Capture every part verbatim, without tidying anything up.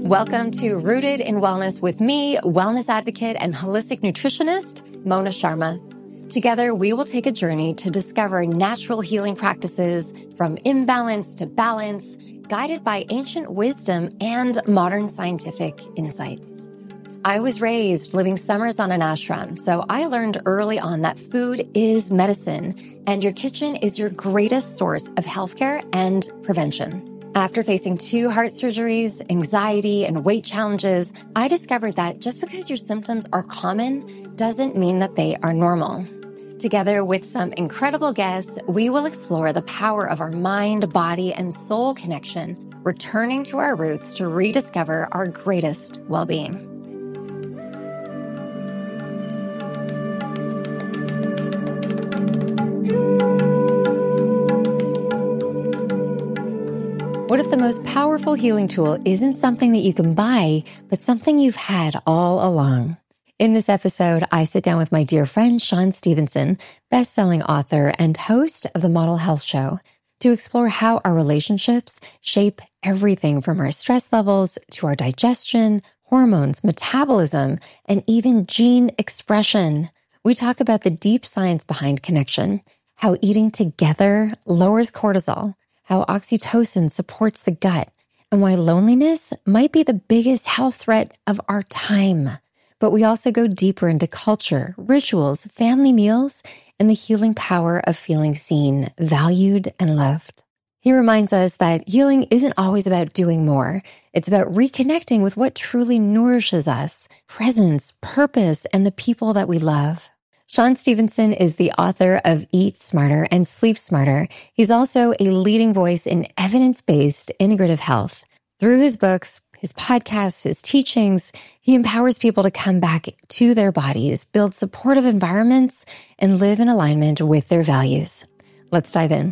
Welcome to Rooted in Wellness with me, wellness advocate and holistic nutritionist, Mona Sharma. Together, we will take a journey to discover natural healing practices from imbalance to balance, guided by ancient wisdom and modern scientific insights. I was raised living summers on an ashram, so I learned early on that food is medicine, and your kitchen is your greatest source of healthcare and prevention. After facing two heart surgeries, anxiety, and weight challenges, I discovered that just because your symptoms are common doesn't mean that they are normal. Together with some incredible guests, we will explore the power of our mind, body, and soul connection, returning to our roots to rediscover our greatest well-being. What if the most powerful healing tool isn't something that you can buy, but something you've had all along? In this episode, I sit down with my dear friend, Shawn Stevenson, best-selling author and host of the Model Health Show, to explore how our relationships shape everything from our stress levels to our digestion, hormones, metabolism, and even gene expression. We talk about the deep science behind connection, how eating together lowers cortisol, how oxytocin supports the gut, and why loneliness might be the biggest health threat of our time. But we also go deeper into culture, rituals, family meals, and the healing power of feeling seen, valued, and loved. He reminds us that healing isn't always about doing more. It's about reconnecting with what truly nourishes us, presence, purpose, and the people that we love. Shawn Stevenson is the author of Eat Smarter and Sleep Smarter. He's also a leading voice in evidence-based integrative health. Through his books, his podcasts, his teachings, he empowers people to come back to their bodies, build supportive environments, and live in alignment with their values. Let's dive in.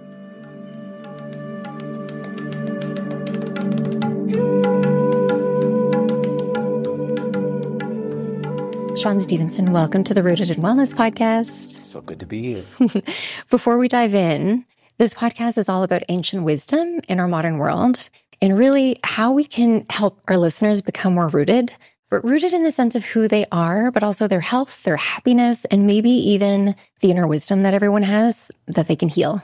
Shawn Stevenson, welcome to the Rooted in Wellness podcast. So good to be here. Before we dive in, this podcast is all about ancient wisdom in our modern world and really how we can help our listeners become more rooted, but rooted in the sense of who they are, but also their health, their happiness, and maybe even the inner wisdom that everyone has that they can heal.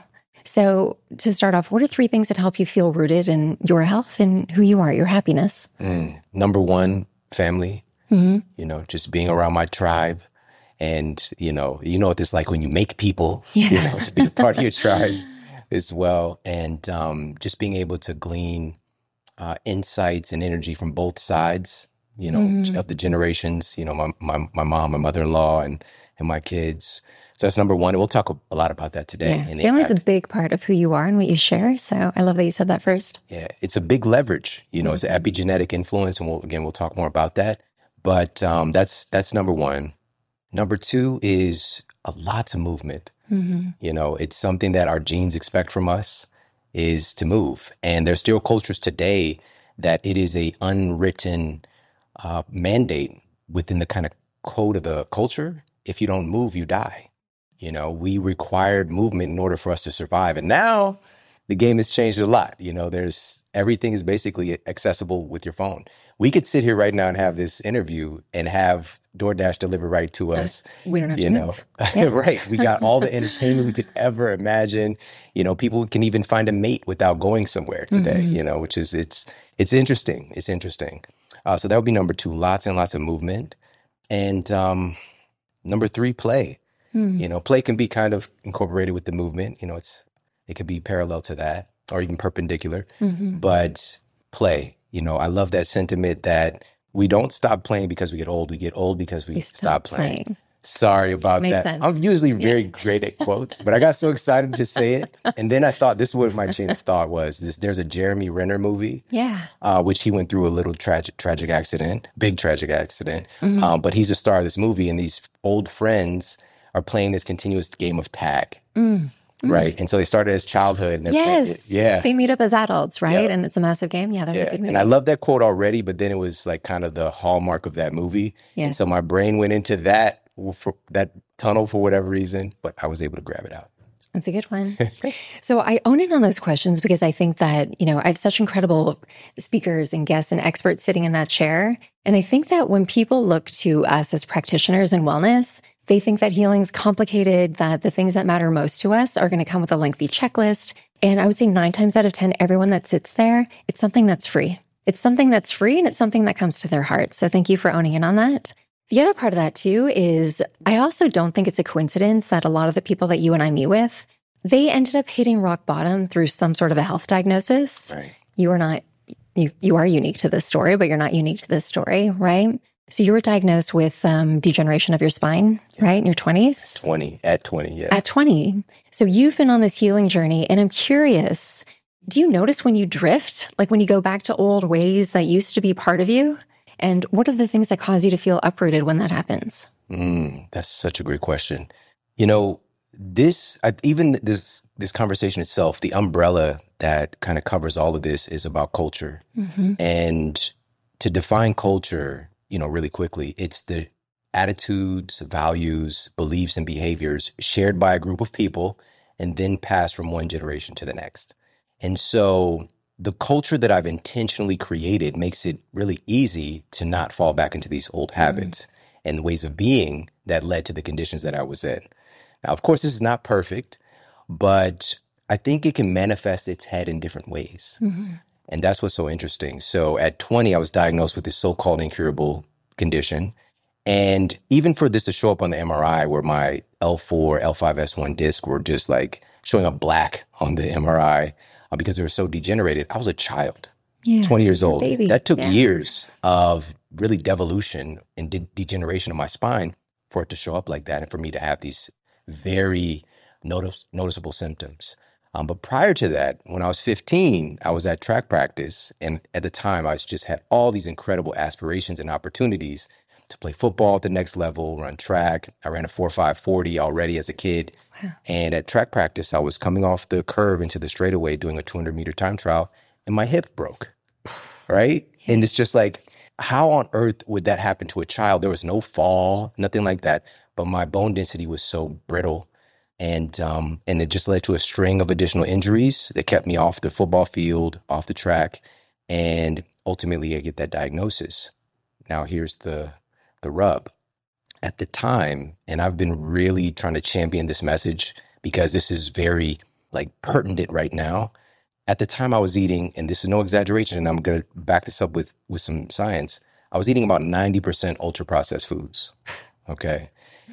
So to start off, what are three things that help you feel rooted in your health and who you are, your happiness? Mm, number one, family. Mm-hmm. You know, just being around my tribe, and you know, you know what it's like when you make people, yeah. you know, to be a part of your tribe as well, and um, just being able to glean uh, insights and energy from both sides, you know, mm-hmm. of the generations. You know, my my, my mom, my mother-in-law, and and my kids. So that's number one. And we'll talk a lot about that today. Yeah. Family is a big part of who you are and what you share. So I love that you said that first. Yeah, it's a big leverage. You know, mm-hmm. it's an epigenetic influence, and we'll, again, we'll talk more about that. But um, that's that's number one. Number two is a lots of movement. Mm-hmm. You know, it's something that our genes expect from us is to move. And there's still cultures today that it is a unwritten uh, mandate within the kind of code of the culture. If you don't move, you die. You know, we required movement in order for us to survive. And now the game has changed a lot. You know, there's everything is basically accessible with your phone. We could sit here right now and have this interview and have DoorDash deliver right to us. We don't have you to know, move. Yeah. Right. We got all the entertainment we could ever imagine. You know, people can even find a mate without going somewhere today, mm-hmm. you know, which is, it's, it's interesting. It's interesting. Uh, so that would be number two, lots and lots of movement. And um, number three, play. Mm-hmm. You know, play can be kind of incorporated with the movement. You know, it's, it could be parallel to that or even perpendicular, mm-hmm. but play. You know, I love that sentiment that we don't stop playing because we get old. We get old because we, we stop, stop playing. playing. Sorry about Makes that. Sense. I'm usually very yeah. great at quotes, but I got so excited to say it. And then I thought, this is what my chain of thought was. This, there's a Jeremy Renner movie, yeah, uh, which he went through a little tragic tragic accident, big tragic accident. Mm-hmm. Um, but he's the star of this movie, and these old friends are playing this continuous game of tag. Mm. Right. And so they started as childhood. And yes. Playing, yeah. They meet up as adults, right? Yeah. And it's a massive game. Yeah, that was yeah. a good movie. And I love that quote already, but then it was like kind of the hallmark of that movie. Yeah. And so my brain went into that, for that tunnel for whatever reason, but I was able to grab it out. That's a good one. So I own in on those questions because I think that, you know, I have such incredible speakers and guests and experts sitting in that chair. And I think that when people look to us as practitioners in wellness, they think that healing's complicated, that the things that matter most to us are going to come with a lengthy checklist. And I would say nine times out of ten, everyone that sits there, it's something that's free. It's something that's free and it's something that comes to their heart. So thank you for owning in on that. The other part of that too is I also don't think it's a coincidence that a lot of the people that you and I meet with, they ended up hitting rock bottom through some sort of a health diagnosis. Right. You are not, you, you are unique to this story, but you're not unique to this story, right? So you were diagnosed with um, degeneration of your spine, yeah. right? In your twenties? twenty, at twenty, yeah. At twenty. So you've been on this healing journey, and I'm curious, do you notice when you drift, like when you go back to old ways that used to be part of you? And what are the things that cause you to feel uprooted when that happens? Mm, that's such a great question. You know, this, I, even this, this conversation itself, the umbrella that kind of covers all of this is about culture. Mm-hmm. And to define culture, you know, really quickly, it's the attitudes, values, beliefs, and behaviors shared by a group of people and then passed from one generation to the next. And so the culture that I've intentionally created makes it really easy to not fall back into these old habits mm-hmm. and ways of being that led to the conditions that I was in. Now, of course, this is not perfect, but I think it can manifest its head in different ways. Mm-hmm. And that's what's so interesting. So at twenty, I was diagnosed with this so-called incurable condition. And even for this to show up on the M R I where my L four, L five S one disc were just like showing up black on the M R I, because they were so degenerated. I was a child, yeah, twenty years old. Baby. That took yeah. years of really devolution and de- degeneration of my spine for it to show up like that and for me to have these very notice- noticeable symptoms. Um, but prior to that, when I was fifteen, I was at track practice. And at the time, I just had all these incredible aspirations and opportunities to play football at the next level, run track. I ran a four five forty already as a kid. Wow. And at track practice, I was coming off the curve into the straightaway doing a two hundred meter time trial, and my hip broke, right? Yeah. And it's just like, how on earth would that happen to a child? There was no fall, nothing like that. But my bone density was so brittle. And um, and it just led to a string of additional injuries that kept me off the football field, off the track. And ultimately, I get that diagnosis. Now, here's the the rub. At the time, and I've been really trying to champion this message because this is very like pertinent right now. At the time I was eating, and this is no exaggeration, and I'm going to back this up with, with some science. I was eating about ninety percent ultra processed foods. Okay.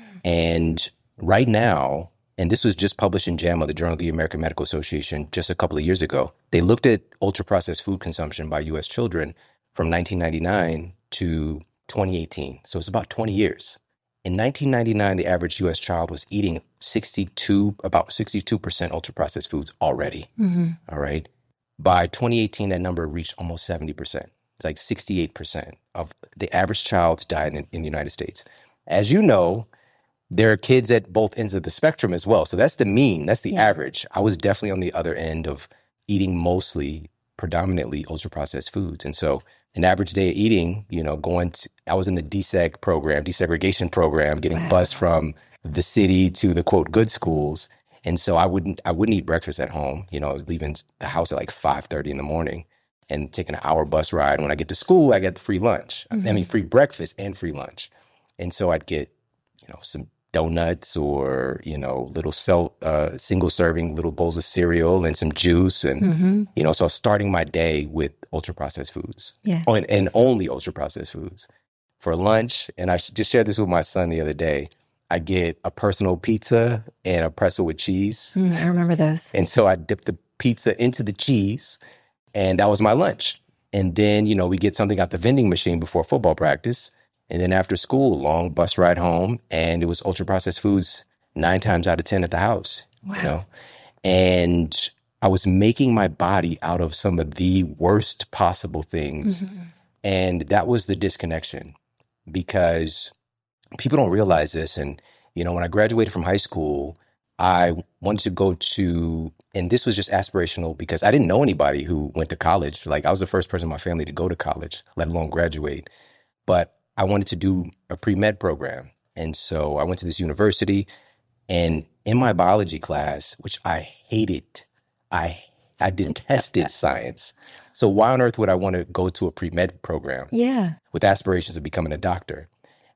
And right now, and this was just published in JAMA, the Journal of the American Medical Association, just a couple of years ago. They looked at ultra processed food consumption by U S children from nineteen ninety-nine to twenty eighteen. So it's about twenty years. In nineteen ninety-nine, the average U S child was eating sixty-two, about sixty-two percent ultra-processed foods already. Mm-hmm. All right. By twenty eighteen, that number reached almost seventy percent. It's like sixty-eight percent of the average child's diet in, in the United States. As you know, there are kids at both ends of the spectrum as well. So that's the mean. That's the yeah. average. I was definitely on the other end of eating mostly, predominantly ultra-processed foods. And so an average day of eating, you know, going to, I was in the deseg program, desegregation program, getting wow. bused from the city to the quote good schools. And so I wouldn't, I wouldn't eat breakfast at home. You know, I was leaving the house at like five thirty in the morning and taking an hour bus ride. When I get to school, I get free lunch. Mm-hmm. I mean, free breakfast and free lunch. And so I'd get, you know, some donuts or, you know, little self, uh, single serving little bowls of cereal and some juice. And, mm-hmm. you know, so I was starting my day with ultra processed foods yeah. oh, and, and only ultra processed foods for lunch. And I just shared this with my son the other day. I get a personal pizza and a pretzel with cheese. Mm, I remember those. And so I dip the pizza into the cheese and that was my lunch. And then, you know, we get something out the vending machine before football practice. And then after school, long bus ride home, and it was ultra-processed foods nine times out of ten at the house. Wow. You know? And I was making my body out of some of the worst possible things. Mm-hmm. And that was the disconnection because people don't realize this. And, you know, when I graduated from high school, I wanted to go to, and this was just aspirational because I didn't know anybody who went to college. Like I was the first person in my family to go to college, let alone graduate. But I wanted to do a pre-med program. And so I went to this university, and in my biology class, which I hated, I I detested science. So why on earth would I want to go to a pre-med program Yeah. with aspirations of becoming a doctor?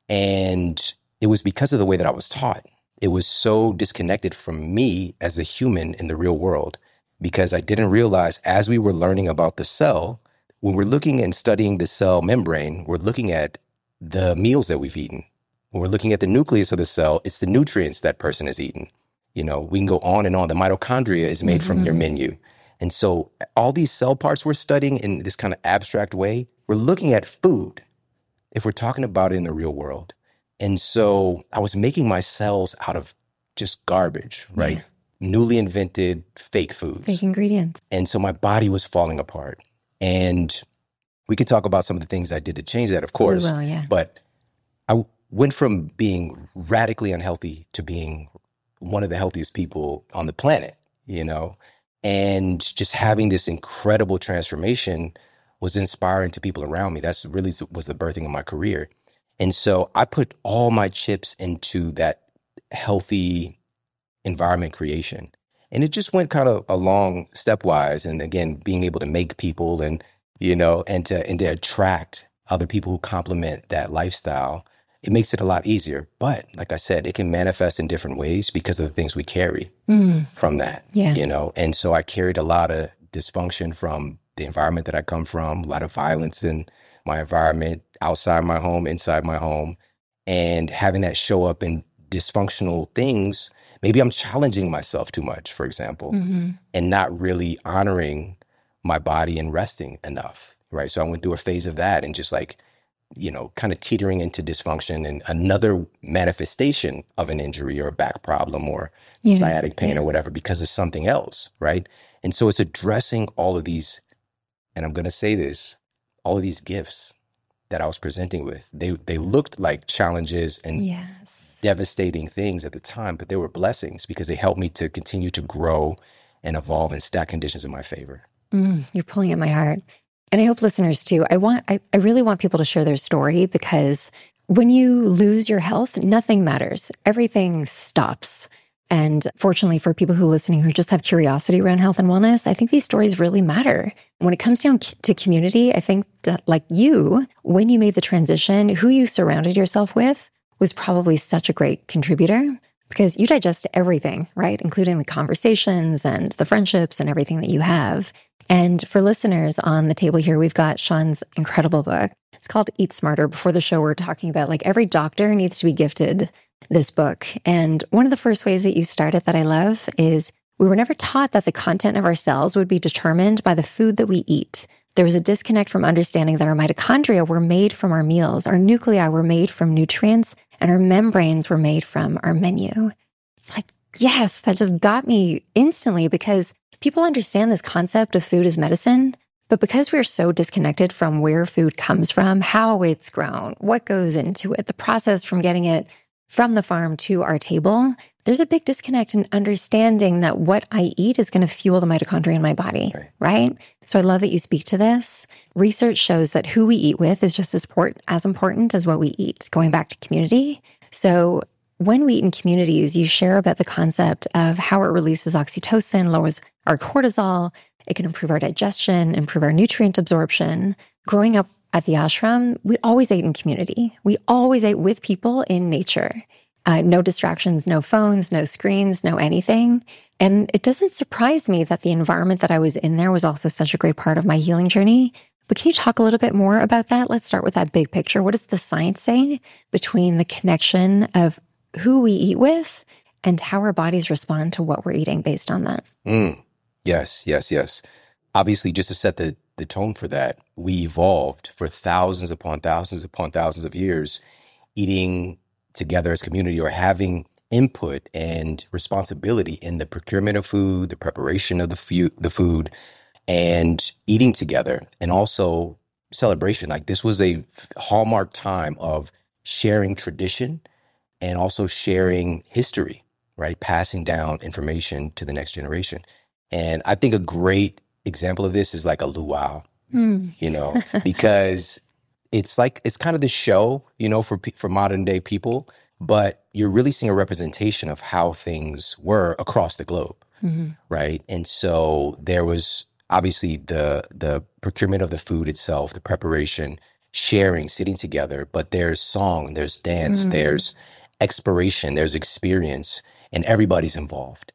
And it was because of the way that I was taught. It was so disconnected from me as a human in the real world, because I didn't realize as we were learning about the cell, when we're looking and studying the cell membrane, we're looking at the meals that we've eaten. When we're looking at the nucleus of the cell, it's the nutrients that person has eaten. You know, we can go on and on. The mitochondria is made mm-hmm. from your menu. And so all these cell parts we're studying in this kind of abstract way, we're looking at food if we're talking about it in the real world. And so I was making my cells out of just garbage, right? Yeah. Newly invented fake foods. Fake ingredients. And so my body was falling apart. And we could talk about some of the things I did to change that, of course. We will, yeah. But I went from being radically unhealthy to being one of the healthiest people on the planet, you know? And just having this incredible transformation was inspiring to people around me. That's really was the birthing of my career. And so I put all my chips into that healthy environment creation. And it just went kind of along stepwise. And again, being able to make people and, you know, and to, and to attract other people who complement that lifestyle, it makes it a lot easier. But like I said, it can manifest in different ways because of the things we carry mm. from that, yeah. you know? And so I carried a lot of dysfunction from the environment that I come from, a lot of violence in my environment, outside my home, inside my home, and having that show up in dysfunctional things. Maybe I'm challenging myself too much, for example, mm-hmm. and not really honoring my body and resting enough, right? So I went through a phase of that and just like, you know, kind of teetering into dysfunction and another manifestation of an injury or a back problem or yeah. sciatic pain yeah. or whatever because of something else, right? And so it's addressing all of these, and I'm going to say this, all of these gifts that I was presenting with. They they looked like challenges and yes. devastating things at the time, but they were blessings because they helped me to continue to grow and evolve and stack conditions in my favor. Mm, you're pulling at my heart. And I hope listeners too, I want, I, I really want people to share their story because when you lose your health, nothing matters. Everything stops. And fortunately for people who are listening who just have curiosity around health and wellness, I think these stories really matter. When it comes down to community, I think that like you, when you made the transition, who you surrounded yourself with was probably such a great contributor because you digest everything, right? Including the conversations and the friendships and everything that you have. And for listeners on the table here, we've got Sean's incredible book. It's called Eat Smarter. Before the show, we're talking about like every doctor needs to be gifted this book. And one of the first ways that you start it that I love is we were never taught that the content of our cells would be determined by the food that we eat. There was a disconnect from understanding that our mitochondria were made from our meals, our nuclei were made from nutrients, and our membranes were made from our menu. It's like, yes, that just got me instantly because people understand this concept of food as medicine, but because we're so disconnected from where food comes from, how it's grown, what goes into it, the process from getting it from the farm to our table, there's a big disconnect in understanding that what I eat is going to fuel the mitochondria in my body, right. right? So I love that you speak to this. Research shows that who we eat with is just as important, as important as what we eat, going back to community. So when we eat in communities, you share about the concept of how it releases oxytocin, lowers our cortisol. It can improve our digestion, improve our nutrient absorption. Growing up at the ashram, we always ate in community. We always ate with people in nature. Uh, no distractions, no phones, no screens, no anything. And it doesn't surprise me that the environment that I was in there was also such a great part of my healing journey. But can you talk a little bit more about that? Let's start with that big picture. What does the science say between the connection of who we eat with and how our bodies respond to what we're eating based on that? Mm. Yes, yes, yes. Obviously, just to set the, the tone for that, we evolved for thousands upon thousands upon thousands of years eating together as community or having input and responsibility in the procurement of food, the preparation of the, fu- the food, and eating together. And also celebration. Like this was a hallmark time of sharing tradition and also sharing history, right? Passing down information to the next generation. And I think a great example of this is like a luau, mm. you know, because it's like, it's kind of the show, you know, for for modern day people. but you're really seeing a representation of how things were across the globe, mm-hmm. right? And so there was obviously the the procurement of the food itself, the preparation, sharing, sitting together, but there's song, there's dance, mm-hmm. there's exploration, there's experience, and everybody's involved.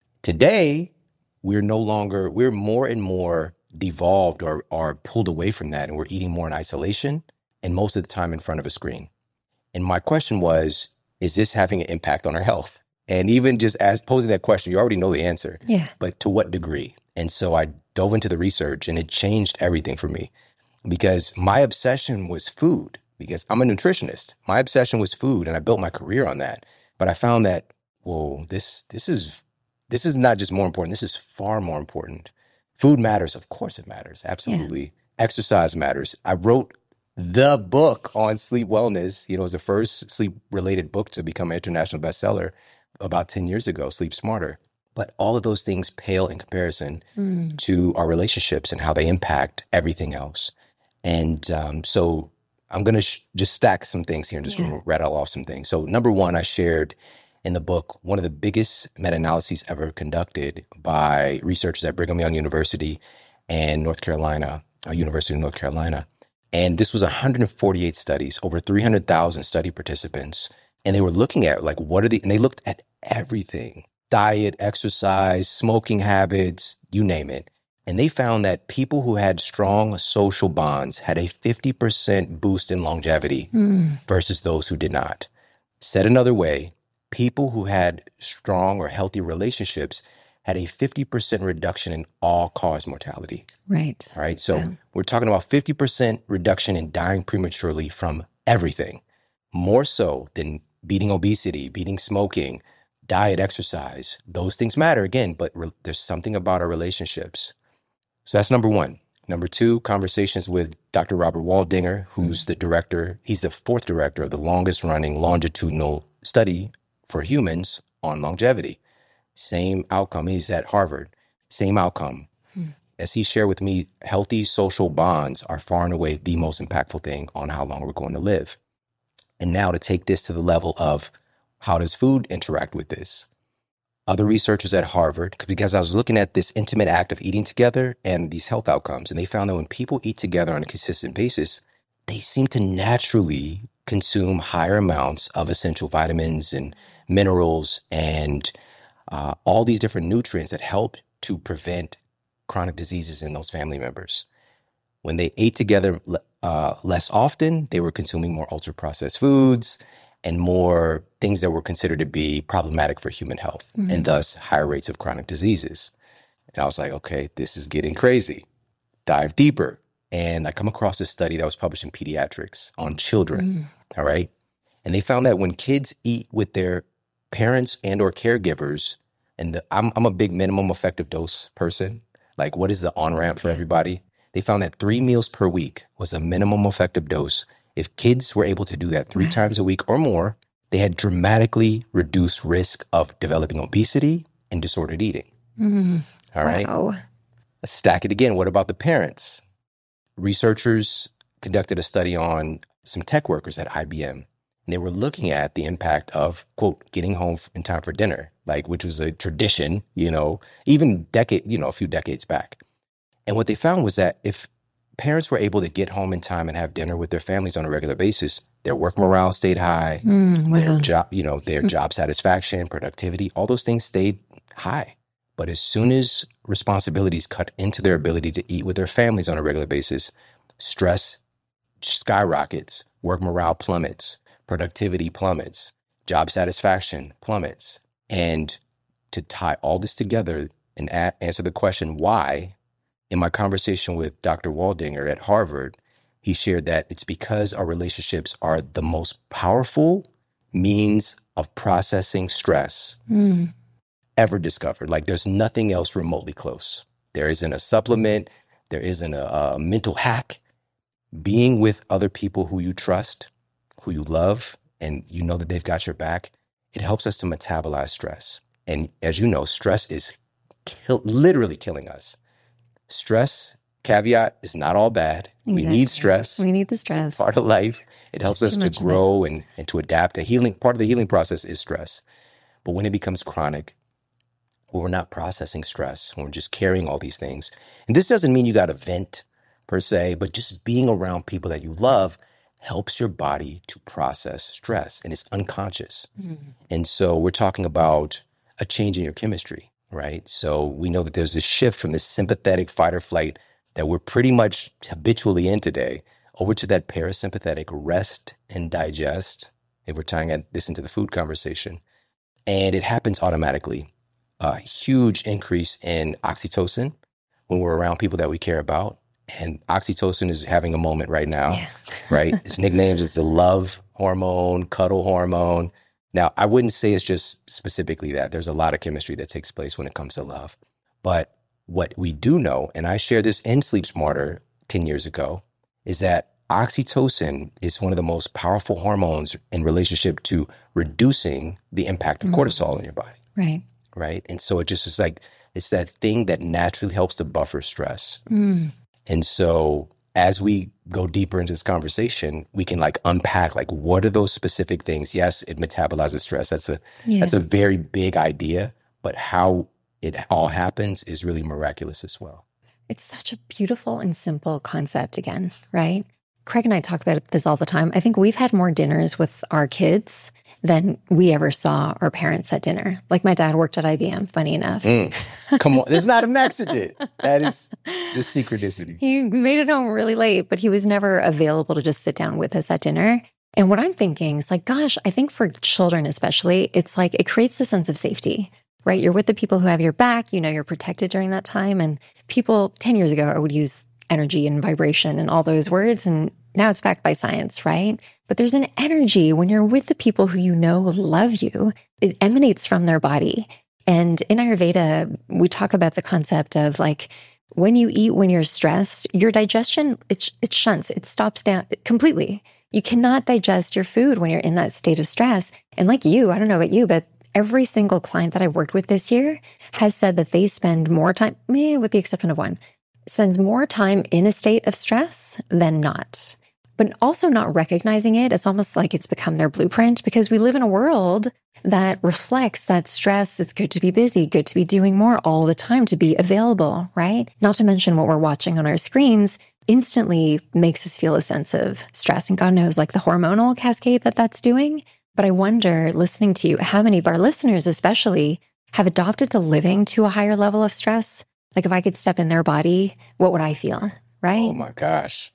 Today, we're no longer, we're more and more devolved or are pulled away from that, and we're eating more in isolation and most of the time in front of a screen. And my question was, is this having an impact on our health? And even just as posing that question, you already know the answer. Yeah. But to what degree? And so I dove into the research, and it changed everything for me, because my obsession was food, because I'm a nutritionist. My obsession was food, and I built my career on that. But I found that, whoa, this this is this is not just more important. This is far more important. Food matters. Of course it matters. Absolutely. Yeah. Exercise matters. I wrote the book on sleep wellness. You know, it was the first sleep-related book to become an international bestseller about ten years ago, Sleep Smarter. But all of those things pale in comparison mm. to our relationships and how they impact everything else. And um, so I'm going to sh- just stack some things here and just yeah. rattle off some things. So number one, I shared in the book one of the biggest meta-analyses ever conducted by researchers at Brigham Young University and North Carolina, uh, University of North Carolina. And this was one hundred forty-eight studies, over three hundred thousand study participants. And they were looking at like, what are the, and they looked at everything, diet, exercise, smoking habits, you name it. And they found that people who had strong social bonds had a fifty percent boost in longevity mm. versus those who did not. Said another way, people who had strong or healthy relationships had a fifty percent reduction in all-cause mortality. Right. All right. So yeah. we're talking about fifty percent reduction in dying prematurely from everything, more so than beating obesity, beating smoking, diet, exercise. Those things matter again, but re- there's something about our relationships. So that's number one. Number two, conversations with Doctor Robert Waldinger, who's the director. He's the fourth director of the longest running longitudinal study for humans on longevity. Same outcome. He's at Harvard. Same outcome. Hmm. As he shared with me, healthy social bonds are far and away the most impactful thing on how long we're going to live. And now to take this to the level of how does food interact with this? Other researchers at Harvard, because I was looking at this intimate act of eating together and these health outcomes, and they found that when people eat together on a consistent basis, they seem to naturally consume higher amounts of essential vitamins and minerals and uh, all these different nutrients that help to prevent chronic diseases in those family members. When they ate together uh, less often, they were consuming more ultra-processed foods and more things that were considered to be problematic for human health, mm-hmm. and thus higher rates of chronic diseases. And I was like, okay, this is getting crazy. Dive deeper. And I come across a study that was published in Pediatrics on children, mm-hmm. all right? And they found that when kids eat with their parents and or caregivers, and the, I'm, I'm a big minimum effective dose person, like what is the on-ramp for everybody? They found that three meals per week was a minimum effective dose. If kids were able to do that three times a week or more, they had dramatically reduced risk of developing obesity and disordered eating. Mm. All right. Wow. Let's stack it again. What about the parents? Researchers conducted a study on some tech workers at I B M, and they were looking at the impact of, quote, getting home in time for dinner, like which was a tradition, you know, even decade, you know, a few decades back. And what they found was that if parents were able to get home in time and have dinner with their families on a regular basis, their work morale stayed high, mm, wow. their job, you know, their job satisfaction, productivity, all those things stayed high. But as soon as responsibilities cut into their ability to eat with their families on a regular basis, stress skyrockets, work morale plummets, productivity plummets, job satisfaction plummets. And to tie all this together and a- answer the question, why? In my conversation with Doctor Waldinger at Harvard, he shared that it's because our relationships are the most powerful means of processing stress mm. ever discovered. Like there's nothing else remotely close. There isn't a supplement. There isn't a, a mental hack. Being with other people who you trust, who you love, and you know that they've got your back, it helps us to metabolize stress. And as you know, stress is kill- literally killing us. Stress caveat, it's not all bad. Exactly. We need stress. We need the stress. It's part of life. It helps us to grow and, and to adapt. The healing part of the healing process is stress. But when it becomes chronic, when we're not processing stress, when we're just carrying all these things, and this doesn't mean you got to vent per se, but just being around people that you love helps your body to process stress, and it's unconscious. Mm. And so we're talking about a change in your chemistry, right? So we know that there's this shift from this sympathetic fight or flight that we're pretty much habitually in today over to that parasympathetic rest and digest, if we're tying this into the food conversation. And it happens automatically. A huge increase in oxytocin when we're around people that we care about. And oxytocin is having a moment right now, yeah. right? Its nicknames is the love hormone, cuddle hormone. Now, I wouldn't say it's just specifically that. There's a lot of chemistry that takes place when it comes to love. But what we do know, and I shared this in Sleep Smarter ten years ago, is that oxytocin is one of the most powerful hormones in relationship to reducing the impact of mm-hmm. cortisol in your body. Right. Right. And so it just is like, it's that thing that naturally helps to buffer stress. Mm. And so as we go deeper into this conversation, we can like unpack like, what are those specific things? Yes, it metabolizes stress. That's a, yeah. that's a very big idea, but how it all happens is really miraculous as well. It's such a beautiful and simple concept again, right? Craig and I talk about this all the time. I think we've had more dinners with our kids than we ever saw our parents at dinner. Like my dad worked at I B M, funny enough. Mm. Come on, it's not an accident. That is the synchronicity. He made it home really late, but he was never available to just sit down with us at dinner. And what I'm thinking is like, gosh, I think for children especially, it's like it creates a sense of safety, right? You're with the people who have your back, you know, you're protected during that time. And people, ten years ago, I would use energy and vibration and all those words. And now it's backed by science, right? But there's an energy when you're with the people who you know love you. It emanates from their body. And in Ayurveda, we talk about the concept of like, when you eat, when you're stressed, your digestion, it, it shunts, it stops down completely. You cannot digest your food when you're in that state of stress. And like you, I don't know about you, but every single client that I've worked with this year has said that they spend more time, eh, with the exception of one, spends more time in a state of stress than not. But also not recognizing it, it's almost like it's become their blueprint because we live in a world that reflects that stress. It's good to be busy, good to be doing more all the time, to be available, right? Not to mention what we're watching on our screens instantly makes us feel a sense of stress. And God knows like the hormonal cascade that that's doing. But I wonder, listening to you, how many of our listeners especially have adopted to living to a higher level of stress? Like if I could step in their body, what would I feel, right? Oh my gosh.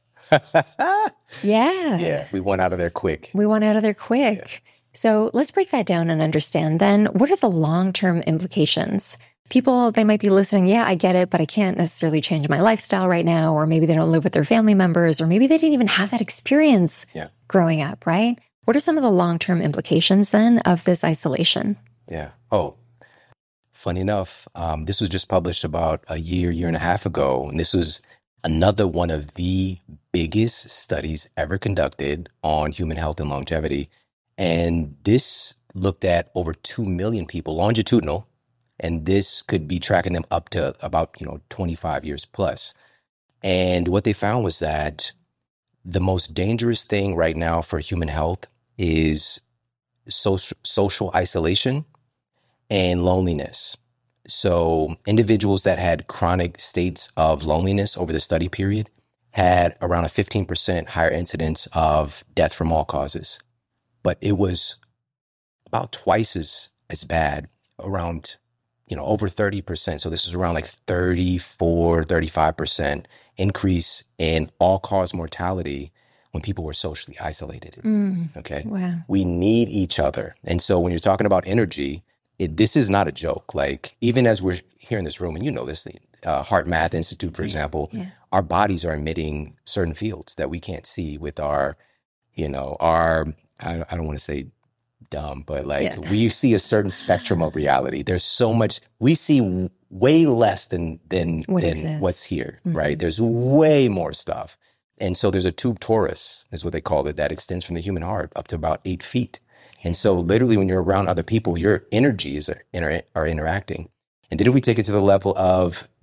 Yeah. Yeah, we went out of there quick. We went out of there quick. Yeah. So let's break that down and understand then, what are the long-term implications? People, they might be listening, yeah, I get it, but I can't necessarily change my lifestyle right now, or maybe they don't live with their family members, or maybe they didn't even have that experience yeah. growing up, right? What are some of the long-term implications then of this isolation? Yeah. Oh, funny enough, um, this was just published about a year, year and a half ago, and this was another one of the biggest studies ever conducted on human health and longevity. And this looked at over two million people, longitudinal, and this could be tracking them up to about, you know, twenty-five years plus. And what they found was that the most dangerous thing right now for human health is social, social isolation and loneliness. So individuals that had chronic states of loneliness over the study period had around a fifteen percent higher incidence of death from all causes. But it was about twice as, as bad, around, you know, over thirty percent. So this is around like thirty-four, thirty-five percent increase in all-cause mortality when people were socially isolated. Mm, okay. Wow. We need each other. And so when you're talking about energy, It, this is not a joke. Like, even as we're here in this room, and you know this, the uh, Heart Math Institute, for example, yeah. our bodies are emitting certain fields that we can't see with our, you know, our, I, I don't want to say dumb, but like yeah. we see a certain spectrum of reality. There's so much, we see w- way less than, than, what than what's here, mm-hmm. right? There's way more stuff. And so there's a tube torus, is what they call it, that extends from the human heart up to about eight feet. And so literally when you're around other people, your energies are, inter- are interacting. And then if we take it to the level of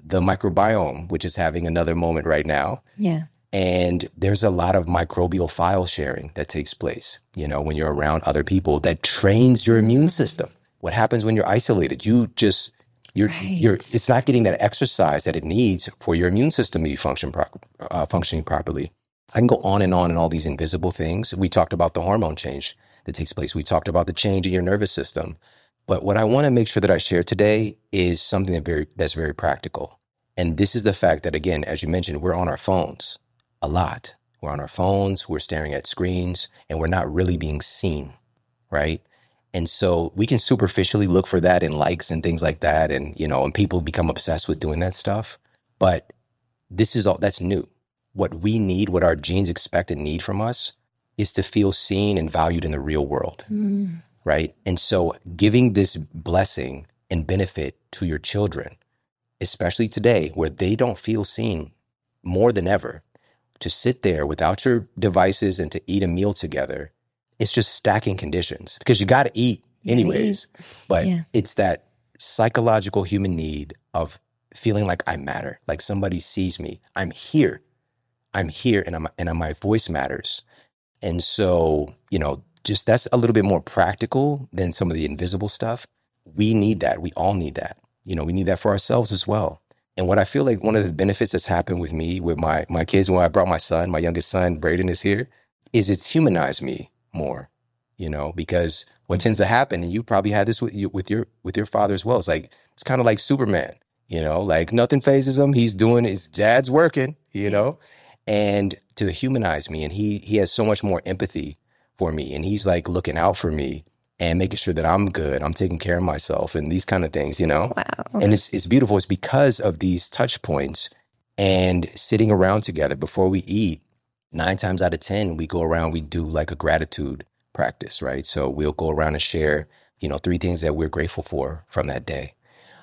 the microbiome, which is having another moment right now. Yeah. And there's a lot of microbial file sharing that takes place, you know, when you're around other people that trains your immune system. What happens when you're isolated? You just, you're, Right. you're, it's not getting that exercise that it needs for your immune system to be function pro- uh, functioning properly. I can go on and on and all these invisible things. We talked about the hormone change that takes place. We talked about the change in your nervous system. But what I want to make sure that I share today is something that very that's very practical. And this is the fact that, again, as you mentioned, we're on our phones a lot. We're on our phones, we're staring at screens, and we're not really being seen, right? And so we can superficially look for that in likes and things like that. And, you know, and people become obsessed with doing that stuff. But this is all that's new. What we need, what our genes expect and need from us is to feel seen and valued in the real world. Mm. Right. And so giving this blessing and benefit to your children, especially today where they don't feel seen more than ever, to sit there without your devices and to eat a meal together, it's just stacking conditions because you got to eat anyways. Eat. But Yeah. it's that psychological human need of feeling like I matter, like somebody sees me. I'm here. I'm here and I'm, and my voice matters. And so, you know, just that's a little bit more practical than some of the invisible stuff. We need that. We all need that. You know, we need that for ourselves as well. And what I feel like one of the benefits that's happened with me, with my my kids, when I brought my son, my youngest son, Braden is here, is it's humanized me more, you know, because what tends to happen, and you probably had this with you, with your with your father as well. It's like, it's kind of like Superman, you know, like nothing phases him. He's doing his dad's working, you know, and to humanize me. And he he has so much more empathy for me. And he's like looking out for me and making sure that I'm good. I'm taking care of myself and these kind of things, you know? Wow. And it's it's beautiful. It's because of these touch points and sitting around together before we eat. Nine times out of ten, we go around, we do like a gratitude practice, right? So we'll go around and share, you know, three things that we're grateful for from that day.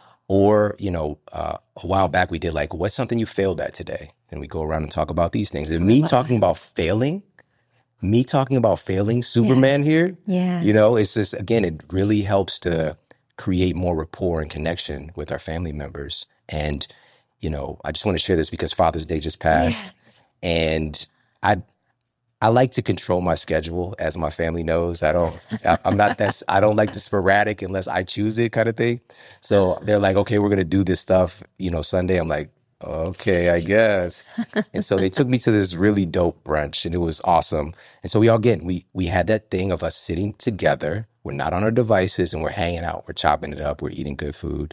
Or, you know, uh, a while back we did like, what's something you failed at today? And we go around and talk about these things. And me talking about failing, me talking about failing Superman Yeah. here, Yeah. you know, it's just, again, it really helps to create more rapport and connection with our family members. And, you know, I just want to share this because Father's Day just passed. Yeah. And I I like to control my schedule, as my family knows. I don't, I, I'm not that, I don't like the sporadic unless I choose it kind of thing. So they're like, okay, we're going to do this stuff, you know, Sunday. I'm like, okay, I guess. And so they took me to this really dope brunch and it was awesome. And so we all, again, we, we had that thing of us sitting together. We're not on our devices and we're hanging out. We're chopping it up. We're eating good food.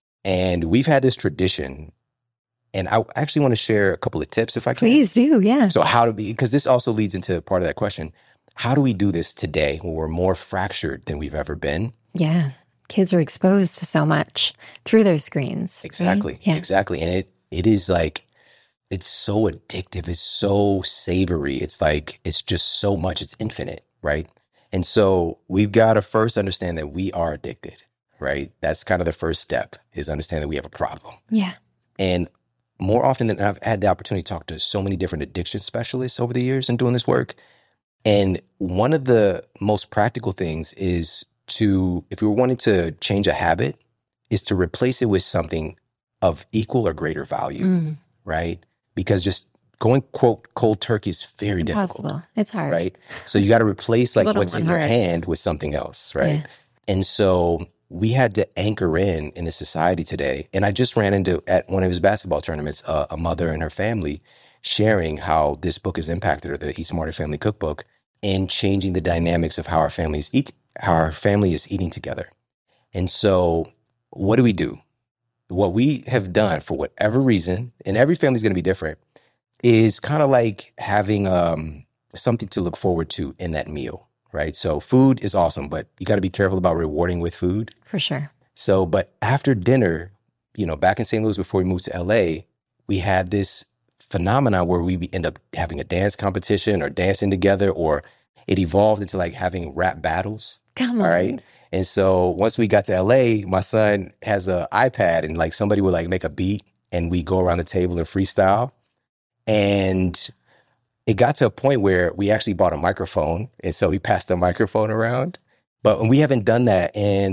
And we've had this tradition. And I actually want to share a couple of tips if I can. Please do. Yeah. So how to be, because this also leads into part of that question. How do we do this today when we're more fractured than we've ever been? Yeah. Kids are exposed to so much through their screens. Exactly. Right? Yeah. Exactly. And it it is like, it's so addictive. It's so savory. It's like, it's just so much. It's infinite, right? And so we've got to first understand that we are addicted, right? That's kind of the first step, is understand that we have a problem. Yeah. And more often than I've had the opportunity to talk to so many different addiction specialists over the years and doing this work. And one of the most practical things is to, if you're wanting to change a habit, is to replace it with something of equal or greater value, Mm. right? Because just going, quote, cold turkey is very Impossible. difficult, It's hard. right? So you got to replace like Little what's one in your hard. hand with something else, right? Yeah. And so we had to anchor in in the society today. And I just ran into, at one of his basketball tournaments, uh, a mother and her family sharing how this book has impacted her, the Eat Smarter Family Cookbook, and changing the dynamics of how our families eat, how our family is eating together. And so what do we do? What we have done for whatever reason, and every family is going to be different, is kind of like having um, something to look forward to in that meal. Right. So food is awesome, but you got to be careful about rewarding with food. For sure. So, but after dinner, you know, back in Saint Louis before we moved to L A, we had this phenomenon where we end up having a dance competition or dancing together, or it evolved into like having rap battles. Come on. All right. And so once we got to L A, my son has an iPad and like somebody would like make a beat and we go around the table and freestyle. And it got to a point where we actually bought a microphone. And so we passed the microphone around. But we haven't done that in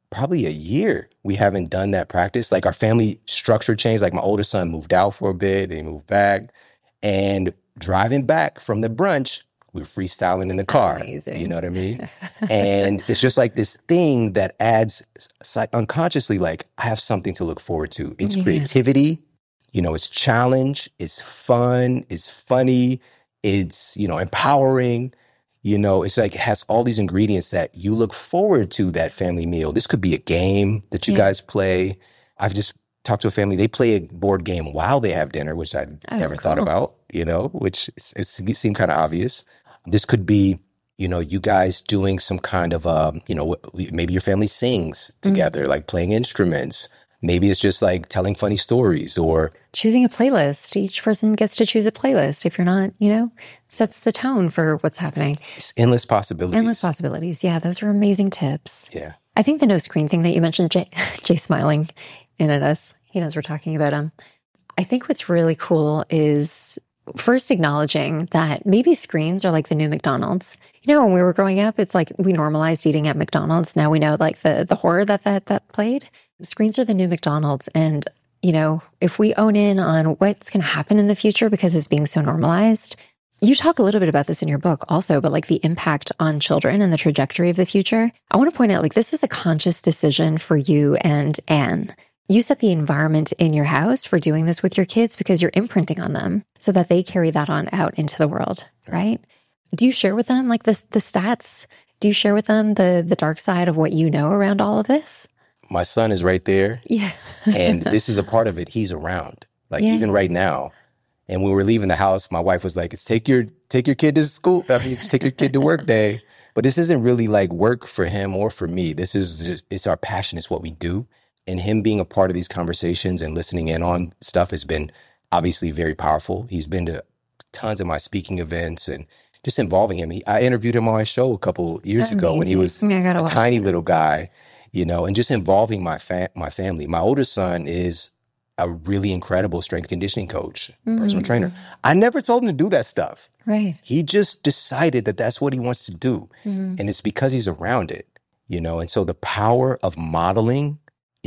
probably a year we haven't done that practice. Like our family structure changed. Like my older son moved out for a bit, they moved back. And driving back from the brunch, we were freestyling in the car. Amazing. You know what I mean? And it's just like this thing that adds like, unconsciously, like I have something to look forward to. It's Yeah. creativity, you know, it's challenge, it's fun, it's funny, it's, you know, empowering. You know, it's like it has all these ingredients that you look forward to that family meal. This could be a game that you Yeah. guys play. I've just talked to a family, they play a board game while they have dinner, which I Oh, never cool. thought about, you know, which is, it's, it seemed kind of obvious. This could be, you know, you guys doing some kind of, um, you know, maybe your family sings together, mm-hmm. like playing instruments. Maybe it's just like telling funny stories or choosing a playlist. Each person gets to choose a playlist. If you're not, you know, sets the tone for what's happening. It's endless possibilities. Endless possibilities. Yeah, those are amazing tips. Yeah. I think the no screen thing that you mentioned, Jay, Jay smiling in at us. He knows we're talking about him. I think what's really cool is first acknowledging that maybe screens are like the new McDonald's. You know, when we were growing up, it's like we normalized eating at McDonald's. Now we know like the the horror that that that played. Screens are the new McDonald's. And, you know, if we own in on what's going to happen in the future because it's being so normalized, you talk a little bit about this in your book also, but like the impact on children and the trajectory of the future. I want to point out, like, this is a conscious decision for you and Anne. You set the environment in your house for doing this with your kids because you're imprinting on them so that they carry that on out into the world, right? Do you share with them like the, the stats? Do you share with them the the dark side of what you know around all of this? My son is right there. Yeah. And this is a part of it. He's around, like yeah. even right now. And when we were leaving the house, my wife was like, it's take your, take your kid to school. I mean, it's take your kid to work day. But this isn't really like work for him or for me. This is just, it's our passion. It's what we do. And him being a part of these conversations and listening in on stuff has been obviously very powerful. He's been to tons of my speaking events and just involving him. He, I interviewed him on my show a couple years Amazing. ago when he was I gotta a watch. tiny little guy, you know, and just involving my fa- my family. My older son is a really incredible strength conditioning coach, mm-hmm. personal trainer. I never told him to do that stuff. Right. He just decided that that's what he wants to do. Mm-hmm. And it's because he's around it, you know. And so the power of modeling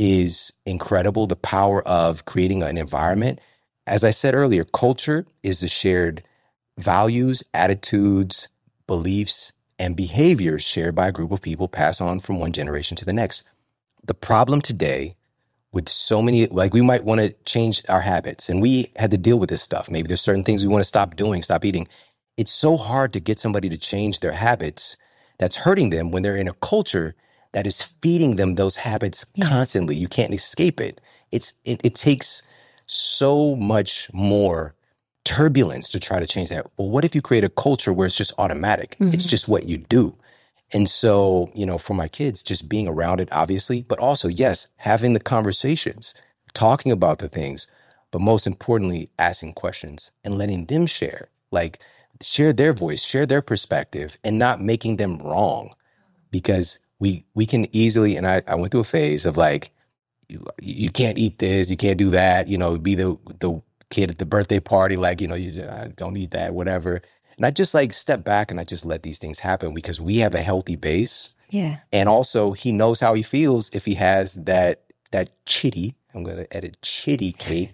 is incredible. The power of creating an environment. As I said earlier, culture is the shared values, attitudes, beliefs, and behaviors shared by a group of people passed on from one generation to the next. The problem today with so many, like we might want to change our habits and we had to deal with this stuff. Maybe there's certain things we want to stop doing, stop eating. It's so hard to get somebody to change their habits that's hurting them when they're in a culture that is feeding them those habits yeah. constantly. You can't escape it. It's it, it takes so much more turbulence to try to change that. Well, what if you create a culture where it's just automatic? Mm-hmm. It's just what you do. And so, you know, for my kids, just being around it, obviously, but also, yes, having the conversations, talking about the things, but most importantly, asking questions and letting them share, like share their voice, share their perspective and not making them wrong. Because we we can easily, and I, I went through a phase of like, you, you can't eat this, you can't do that, you know, be the the kid at the birthday party, like, you know, you uh, don't eat that, whatever. And I just like step back and I just let these things happen because we have a healthy base. Yeah. And also he knows how he feels if he has that that chitty, I'm going to edit chitty cake.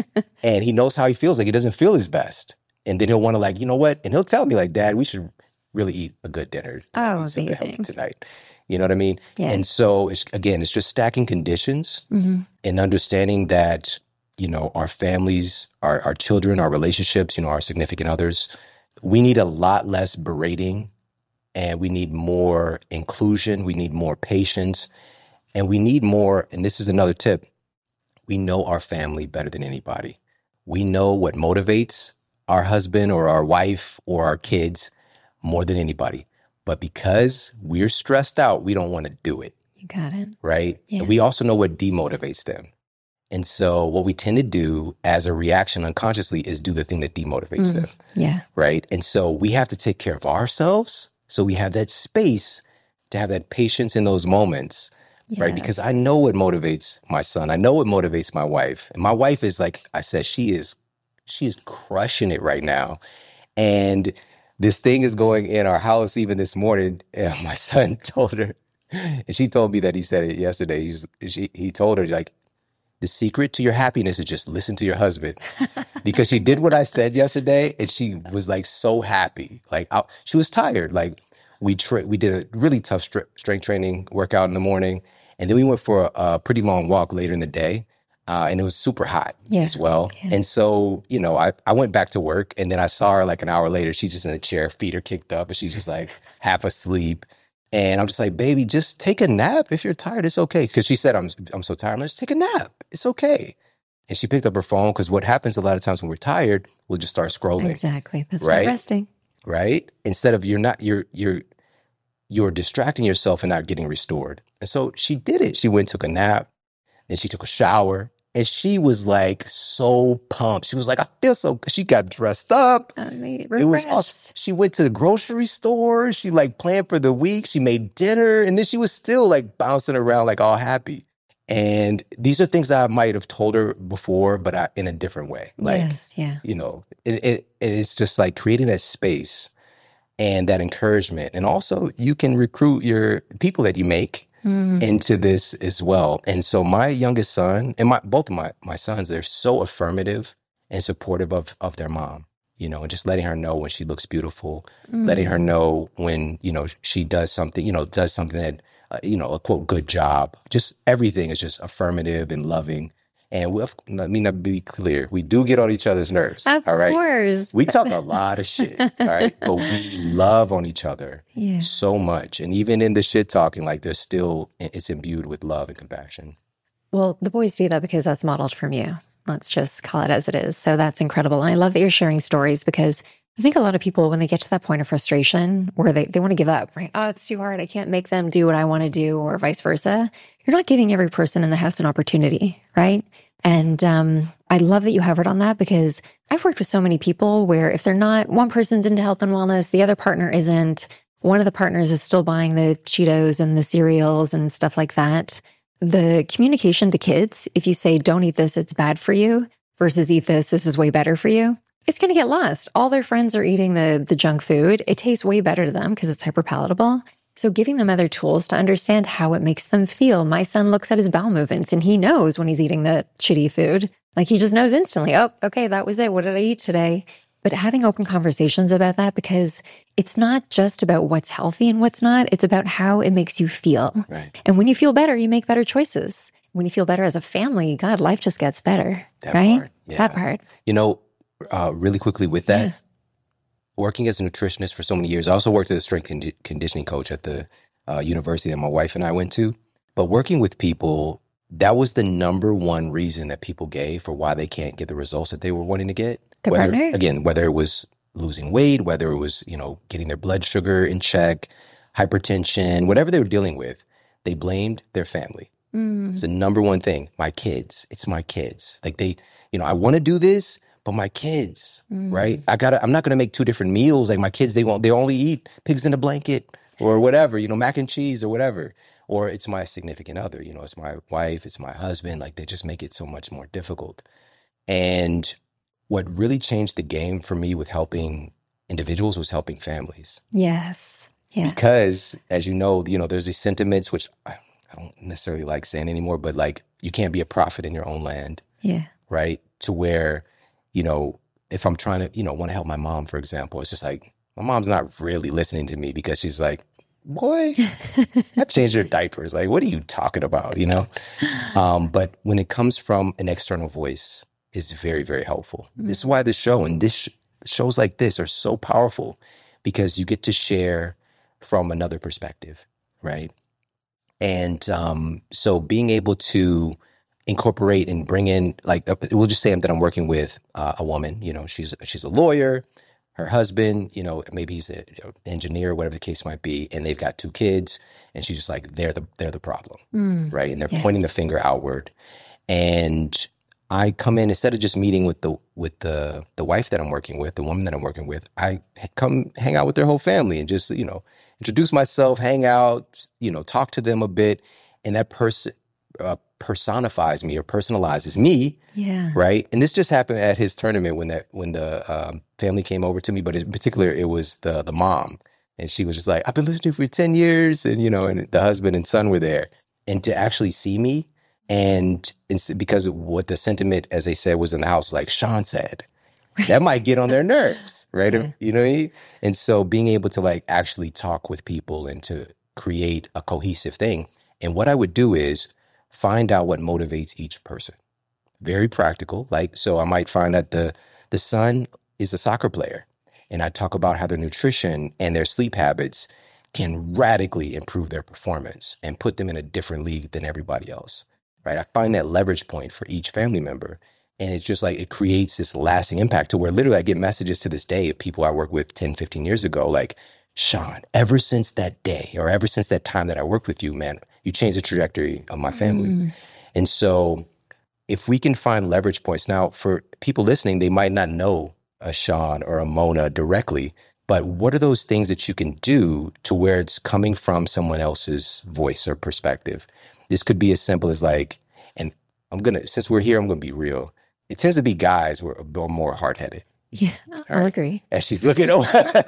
And he knows how he feels like he doesn't feel his best. And then he'll want to like, you know what? And he'll tell me like, Dad, we should really eat a good dinner. Oh, eat something amazing. Tonight. You know what I mean? Yeah. And so it's, again, it's just stacking conditions mm-hmm. and understanding that, you know, our families, our, our children, our relationships, you know, our significant others, we need a lot less berating and we need more inclusion. We need more patience and we need more. And this is another tip. We know our family better than anybody. We know what motivates our husband or our wife or our kids more than anybody. But because we're stressed out, we don't want to do it. You got it. Right? Yeah. And we also know what demotivates them. And so what we tend to do as a reaction unconsciously is do the thing that demotivates mm, them. Yeah. Right. And so we have to take care of ourselves. So we have that space to have that patience in those moments. Yes. Right. Because I know what motivates my son. I know what motivates my wife. And my wife is like I said, she is she is crushing it right now. And this thing is going in our house even this morning. And my son told her, And she told me that he said it yesterday. He's, she, he told her, like, the secret to your happiness is just listen to your husband. Because she did what I said yesterday, and she was like so happy. Like I, she was tired. Like we tra- we did a really tough str- strength training workout in the morning, and then we went for a, a pretty long walk later in the day, uh, and it was super hot yeah. as well. Yeah. And so, you know, I, I went back to work, and then I saw her like an hour later. She's just in a chair, feet are kicked up, and she's just like half asleep. And I'm just like, baby, just take a nap. If you're tired, it's okay. Because she said, I'm I'm so tired. I'm like, just take a nap. It's okay. And she picked up her phone because what happens a lot of times when we're tired, we'll just start scrolling. Exactly. That's right? not resting. Right? Instead of you're not, you're, you're, you're distracting yourself and not getting restored. And so she did it. She went and took a nap. Then she took a shower. And she was like so pumped. She was like, I feel so good. She got dressed up. I mean, it was awesome. She went to the grocery store. She like planned for the week. She made dinner. And then she was still like bouncing around like all happy. And these are things that I might have told her before, but I, in a different way. Like, yes, yeah. You know, it, it, it's just like creating that space and that encouragement. And also you can recruit your people that you make Mm. into this as well. And so my youngest son and my both of my, my sons, they're so affirmative and supportive of, of their mom, you know, and just letting her know when she looks beautiful, mm. letting her know when, you know, she does something, you know, does something that, uh, you know, a quote, good job. Just everything is just affirmative and loving. And we'll, let me not be clear, we do get on each other's nerves. Of all right? course. We talk a lot of shit, all right? But we love on each other yeah. so much. And even in the shit talking, like there's still, it's imbued with love and compassion. Well, the boys do that because that's modeled from you. Let's just call it as it is. So that's incredible. And I love that you're sharing stories because I think a lot of people, when they get to that point of frustration where they, they want to give up, right? Oh, it's too hard. I can't make them do what I want to do or vice versa. You're not giving every person in the house an opportunity, right? And um, I love that you hovered on that because I've worked with so many people where if they're not, one person's into health and wellness, the other partner isn't, one of the partners is still buying the Cheetos and the cereals and stuff like that. The communication to kids, if you say, don't eat this, it's bad for you, versus eat this, this is way better for you, it's going to get lost. All their friends are eating the, the junk food. It tastes way better to them because it's hyper palatable. So giving them other tools to understand how it makes them feel. My son looks at his bowel movements and he knows when he's eating the shitty food. Like he just knows instantly, oh, okay, that was it. What did I eat today? But having open conversations about that, because it's not just about what's healthy and what's not. It's about how it makes you feel. Right. And when you feel better, you make better choices. When you feel better as a family, God, life just gets better. That right? Part. Yeah. That part. You know, uh, really quickly with that, yeah. working as a nutritionist for so many years, I also worked as a strength condi- conditioning coach at the uh, university that my wife and I went to. But working with people, that was the number one reason that people gave for why they can't get the results that they were wanting to get. The whether, partner? Again, whether it was losing weight, whether it was, you know, getting their blood sugar in check, hypertension, whatever they were dealing with, they blamed their family. Mm. It's the number one thing. My kids. It's my kids. Like they, you know, I want to do this, but my kids, mm. right? I gotta, I'm not going to make two different meals. Like my kids, they won't, they only eat pigs in a blanket or whatever, you know, mac and cheese or whatever. Or it's my significant other, you know, it's my wife, it's my husband. Like they just make it so much more difficult. And what really changed the game for me with helping individuals was helping families. Yes. Yeah. Because as you know, you know, there's these sentiments, which I, I don't necessarily like saying anymore, but like you can't be a prophet in your own land. Yeah. Right. To where, you know, if I'm trying to, you know, want to help my mom, for example, it's just like, my mom's not really listening to me because she's like, boy, I changed your diapers. Like, what are you talking about? You know? Um, but when it comes from an external voice, is very, very helpful. Mm-hmm. This is why this show and this sh- shows like this are so powerful because you get to share from another perspective, right? And um, so being able to incorporate and bring in, like, uh, we'll just say that I'm working with uh, a woman, you know, she's she's a lawyer, her husband, you know, maybe he's an engineer, whatever the case might be, and they've got two kids, and she's just like, they're the they're the problem, mm, right? And they're yeah. pointing the finger outward. And I come in, instead of just meeting with the with the the wife that I'm working with, the woman that I'm working with, I come hang out with their whole family and just, you know, introduce myself, hang out, you know, talk to them a bit. And that person uh, personifies me or personalizes me. Yeah. Right. And this just happened at his tournament when that when the um, family came over to me. But in particular, it was the the mom. And she was just like, I've been listening for ten years. And, you know, and the husband and son were there. And to actually see me, and it's because of what the sentiment, as they said, was in the house, like Sean said, that might get on their nerves, right? Yeah. You know what I mean? And so being able to like actually talk with people and to create a cohesive thing. And what I would do is find out what motivates each person. Very practical. Like, so I might find that the the son is a soccer player, and I talk about how their nutrition and their sleep habits can radically improve their performance and put them in a different league than everybody else, right? I find that leverage point for each family member. And it's just like, it creates this lasting impact to where literally I get messages to this day of people I worked with ten, fifteen years ago, like, Sean, ever since that day or ever since that time that I worked with you, man, you changed the trajectory of my family. Mm. And so if we can find leverage points, now for people listening, they might not know a Sean or a Mona directly, but what are those things that you can do to where it's coming from someone else's voice or perspective? This could be as simple as like, and I'm going to, since we're here, I'm going to be real. It tends to be guys who are more hard-headed. Yeah, I'll right? agree. As she's looking over.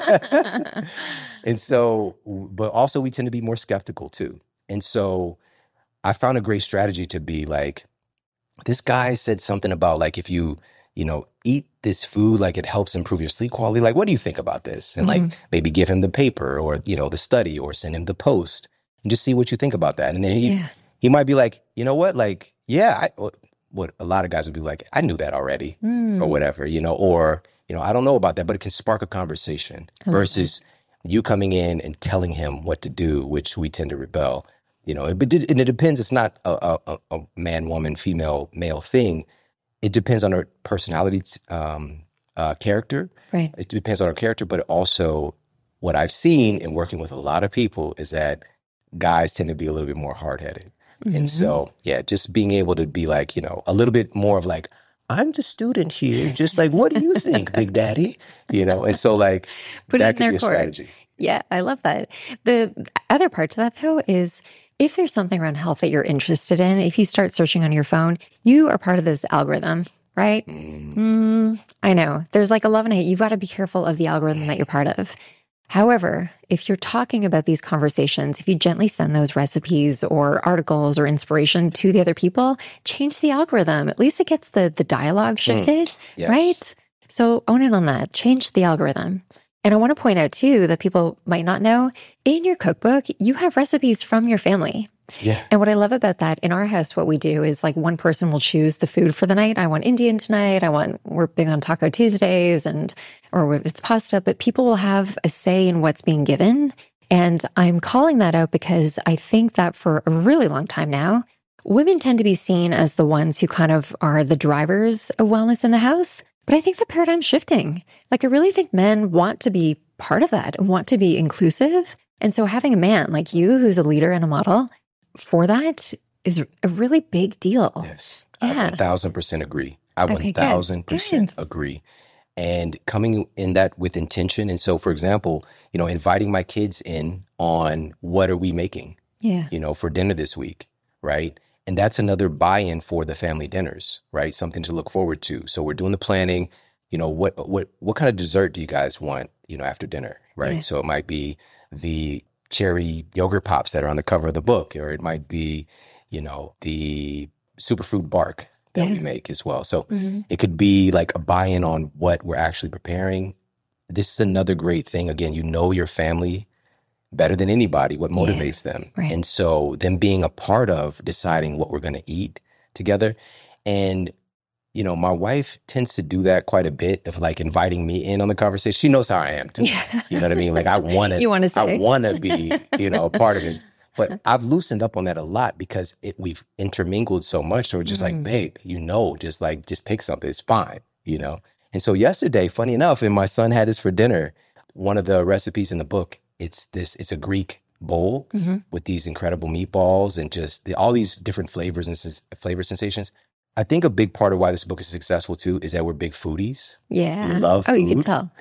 And so, but also we tend to be more skeptical too. And so I found a great strategy to be like, this guy said something about like, if you, you know, eat this food, like it helps improve your sleep quality. Like, what do you think about this? And mm-hmm. like maybe give him the paper or, you know, the study or send him the post and just see what you think about that. And then he, yeah. he might be like, you know what? Like, yeah, I, what a lot of guys would be like, I knew that already mm. or whatever, you know, or, you know, I don't know about that, but it can spark a conversation versus that. You coming in and telling him what to do, which we tend to rebel, you know, but it, and it depends. It's not a, a, a man, woman, female, male thing. It depends on our personality, um, uh, character. Right. It depends on our character, but also what I've seen in working with a lot of people is that guys tend to be a little bit more hard-headed. Mm-hmm. And so, yeah, just being able to be like, you know, a little bit more of like, I'm the student here. Just like, what do you think, Big Daddy? You know, and so like, Put that it could in be a their strategy. Court. Yeah, I love that. The other part to that, though, is if there's something around health that you're interested in, if you start searching on your phone, you are part of this algorithm, right? Mm. Mm, I know. There's like a love and hate. You've got to be careful of the algorithm that you're part of. However, if you're talking about these conversations, if you gently send those recipes or articles or inspiration to the other people, change the algorithm. At least it gets the, the dialogue shifted, mm. yes. right? So own it on that. Change the algorithm. And I want to point out too that people might not know, in your cookbook, you have recipes from your family. Yeah. And what I love about that, in our house, what we do is like one person will choose the food for the night. I want Indian tonight. I want, we're big on Taco Tuesdays and, or if it's pasta, but people will have a say in what's being given. And I'm calling that out because I think that for a really long time now, women tend to be seen as the ones who kind of are the drivers of wellness in the house. But I think the paradigm's shifting. Like, I really think men want to be part of that and want to be inclusive. And so having a man like you, who's a leader and a model for that, is a really big deal. Yes. Yeah. I one thousand percent agree. I okay, one thousand percent good. agree. And coming in that with intention. And so, for example, you know, inviting my kids in on what are we making, yeah, you know, for dinner this week, right? And that's another buy-in for the family dinners, right? Something to look forward to. So we're doing the planning. You know, what what what kind of dessert do you guys want, you know, after dinner, right? Yeah. So it might be the cherry yogurt pops that are on the cover of the book, or it might be, you know, the superfruit bark that yeah. we make as well. So mm-hmm. it could be like a buy-in on what we're actually preparing. This is another great thing. Again, you know your family better than anybody, what motivates yeah, them. Right. And so them being a part of deciding what we're going to eat together. And, you know, my wife tends to do that quite a bit of like inviting me in on the conversation. She knows how I am too. Yeah. You know what I mean? Like I want to, you want to say. I want to be, you know, a part of it. But I've loosened up on that a lot because it, we've intermingled so much. So we're just mm. like, babe, you know, just like, just pick something. It's fine, you know? And so yesterday, funny enough, and my son had this for dinner, one of the recipes in the book, It's this. It's a Greek bowl mm-hmm. with these incredible meatballs and just the, all these different flavors and sens- flavor sensations. I think a big part of why this book is successful too is that we're big foodies. Yeah, we love food. Oh, you can tell.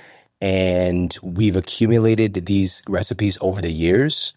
And we've accumulated these recipes over the years.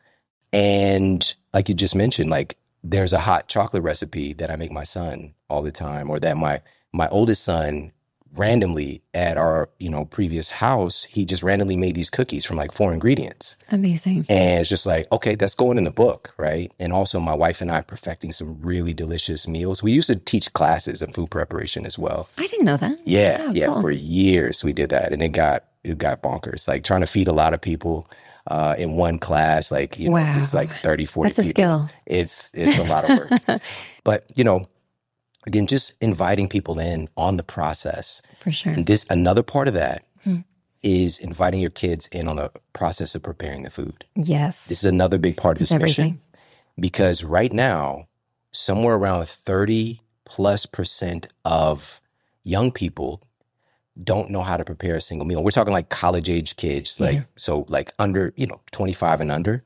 And like you just mentioned, like there's a hot chocolate recipe that I make my son all the time, or that my my oldest son randomly at our, you know, previous house, he just randomly made these cookies from like four ingredients. Amazing. And it's just like, okay, that's going in the book, right? And also my wife and I perfecting some really delicious meals. We used to teach classes in food preparation as well. I didn't know that. Yeah, Oh, yeah. cool. For years we did that, and it got it got bonkers. Like trying to feed a lot of people uh, in one class, like you know, Wow. it's like thirty, forty That's a people. skill. It's it's a lot of work. But you know, again, just inviting people in on the process. For sure. And this another part of that Hmm. is inviting your kids in on the process of preparing the food. Yes. This is another big part of It's this mission, everything. because right now, somewhere around thirty plus percent of young people don't know how to prepare a single meal. We're talking like college age kids, like Yeah. so like under, you know, twenty-five and under,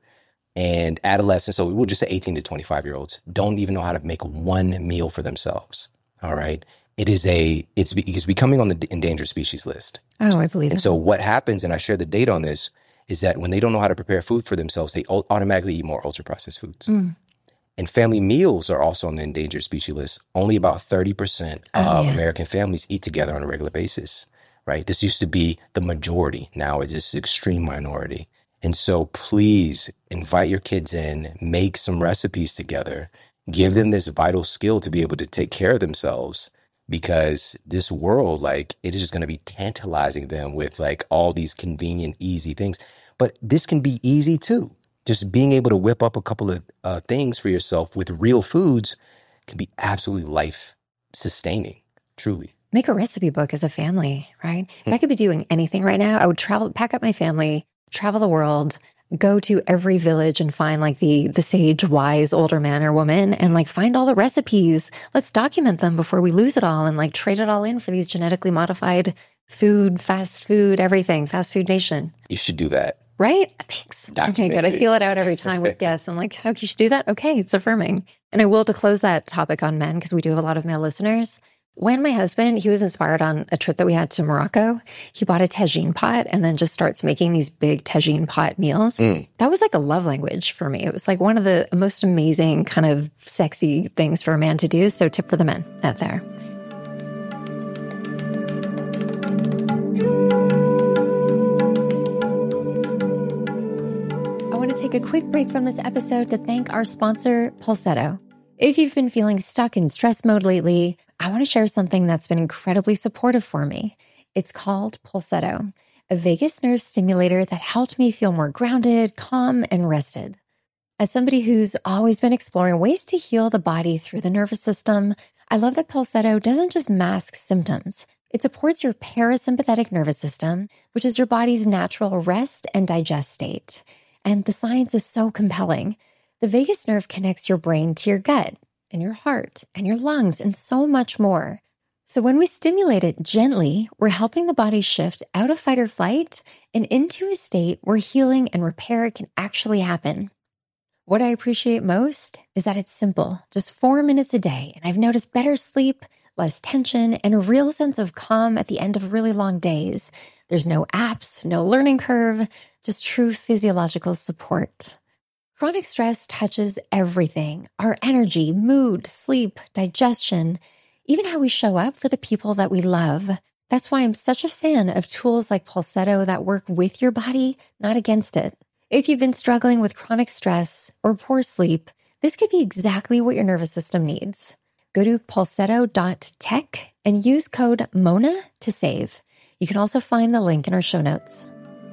and adolescents. So we'll just say eighteen to twenty-five year olds don't even know how to make one meal for themselves. All right. It is a, it's, be- it's becoming on the endangered species list. Oh, I believe And it. so what happens, and I share the data on this, is that when they don't know how to prepare food for themselves, they au- automatically eat more ultra processed foods. Mm. And family meals are also on the endangered species list. Only about thirty percent Oh, of yeah. American families eat together on a regular basis, right? This used to be the majority. Now it is extreme minority. And so please invite your kids in, make some recipes together, give them this vital skill to be able to take care of themselves, because this world, like, it is just going to be tantalizing them with like all these convenient, easy things. But this can be easy too. Just being able to whip up a couple of uh, things for yourself with real foods can be absolutely life sustaining, truly. Make a recipe book as a family, right? If I could be doing anything right now, I would travel, pack up my family, travel the world, go to every village and find like the the sage, wise older man or woman and like find all the recipes. Let's document them before we lose it all and like trade it all in for these genetically modified food, fast food, everything, fast food nation. You should do that. Right? Thanks. Okay, Document good. I it. feel it out every time with guests. I'm like, oh, you should do that? Okay, it's affirming. And I will, to close that topic on men, because we do have a lot of male listeners. When my husband, he was inspired on a trip that we had to Morocco, he bought a tagine pot and then just starts making these big tagine pot meals. Mm. That was like a love language for me. It was like one of the most amazing kind of sexy things for a man to do. So tip for the men out there. I want to take a quick break from this episode to thank our sponsor, Pulsetto. If you've been feeling stuck in stress mode lately, I want to share something that's been incredibly supportive for me. It's called Pulsetto, a vagus nerve stimulator that helped me feel more grounded, calm, and rested. As somebody who's always been exploring ways to heal the body through the nervous system, I love that Pulsetto doesn't just mask symptoms. It supports your parasympathetic nervous system, which is your body's natural rest and digest state. And the science is so compelling. The vagus nerve connects your brain to your gut and your heart and your lungs and so much more. So when we stimulate it gently, we're helping the body shift out of fight or flight and into a state where healing and repair can actually happen. What I appreciate most is that it's simple, just four minutes a day, and I've noticed better sleep, less tension, and a real sense of calm at the end of really long days. There's no apps, no learning curve, just true physiological support. Chronic stress touches everything: our energy, mood, sleep, digestion, even how we show up for the people that we love. That's why I'm such a fan of tools like Pulsetto that work with your body, not against it. If you've been struggling with chronic stress or poor sleep, this could be exactly what your nervous system needs. Go to pulsetto dot tech and use code MONA to save. You can also find the link in our show notes.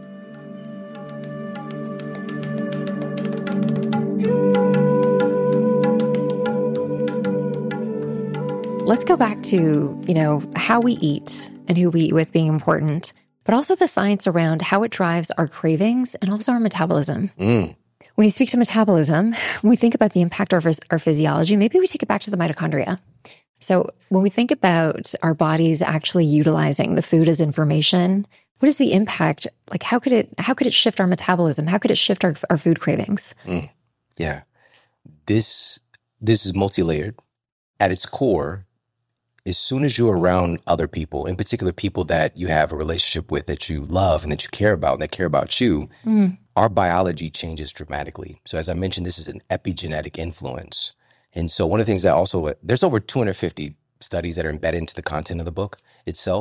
Let's go back to, you know, how we eat and who we eat with being important, but also the science around how it drives our cravings and also our metabolism. Mm. When you speak to metabolism, when we think about the impact of our, our physiology, maybe we take it back to the mitochondria. So when we think about our bodies actually utilizing the food as information, what is the impact? Like, how could it, how could it shift our metabolism? How could it shift our, our food cravings? Mm. Yeah. This, this is multi-layered. At its core, as soon as you're around other people, in particular people that you have a relationship with, that you love and that you care about and that care about you, Mm. our biology changes dramatically. So as I mentioned, this is an epigenetic influence. And so one of the things that also, there's over two hundred fifty studies that are embedded into the content of the book itself.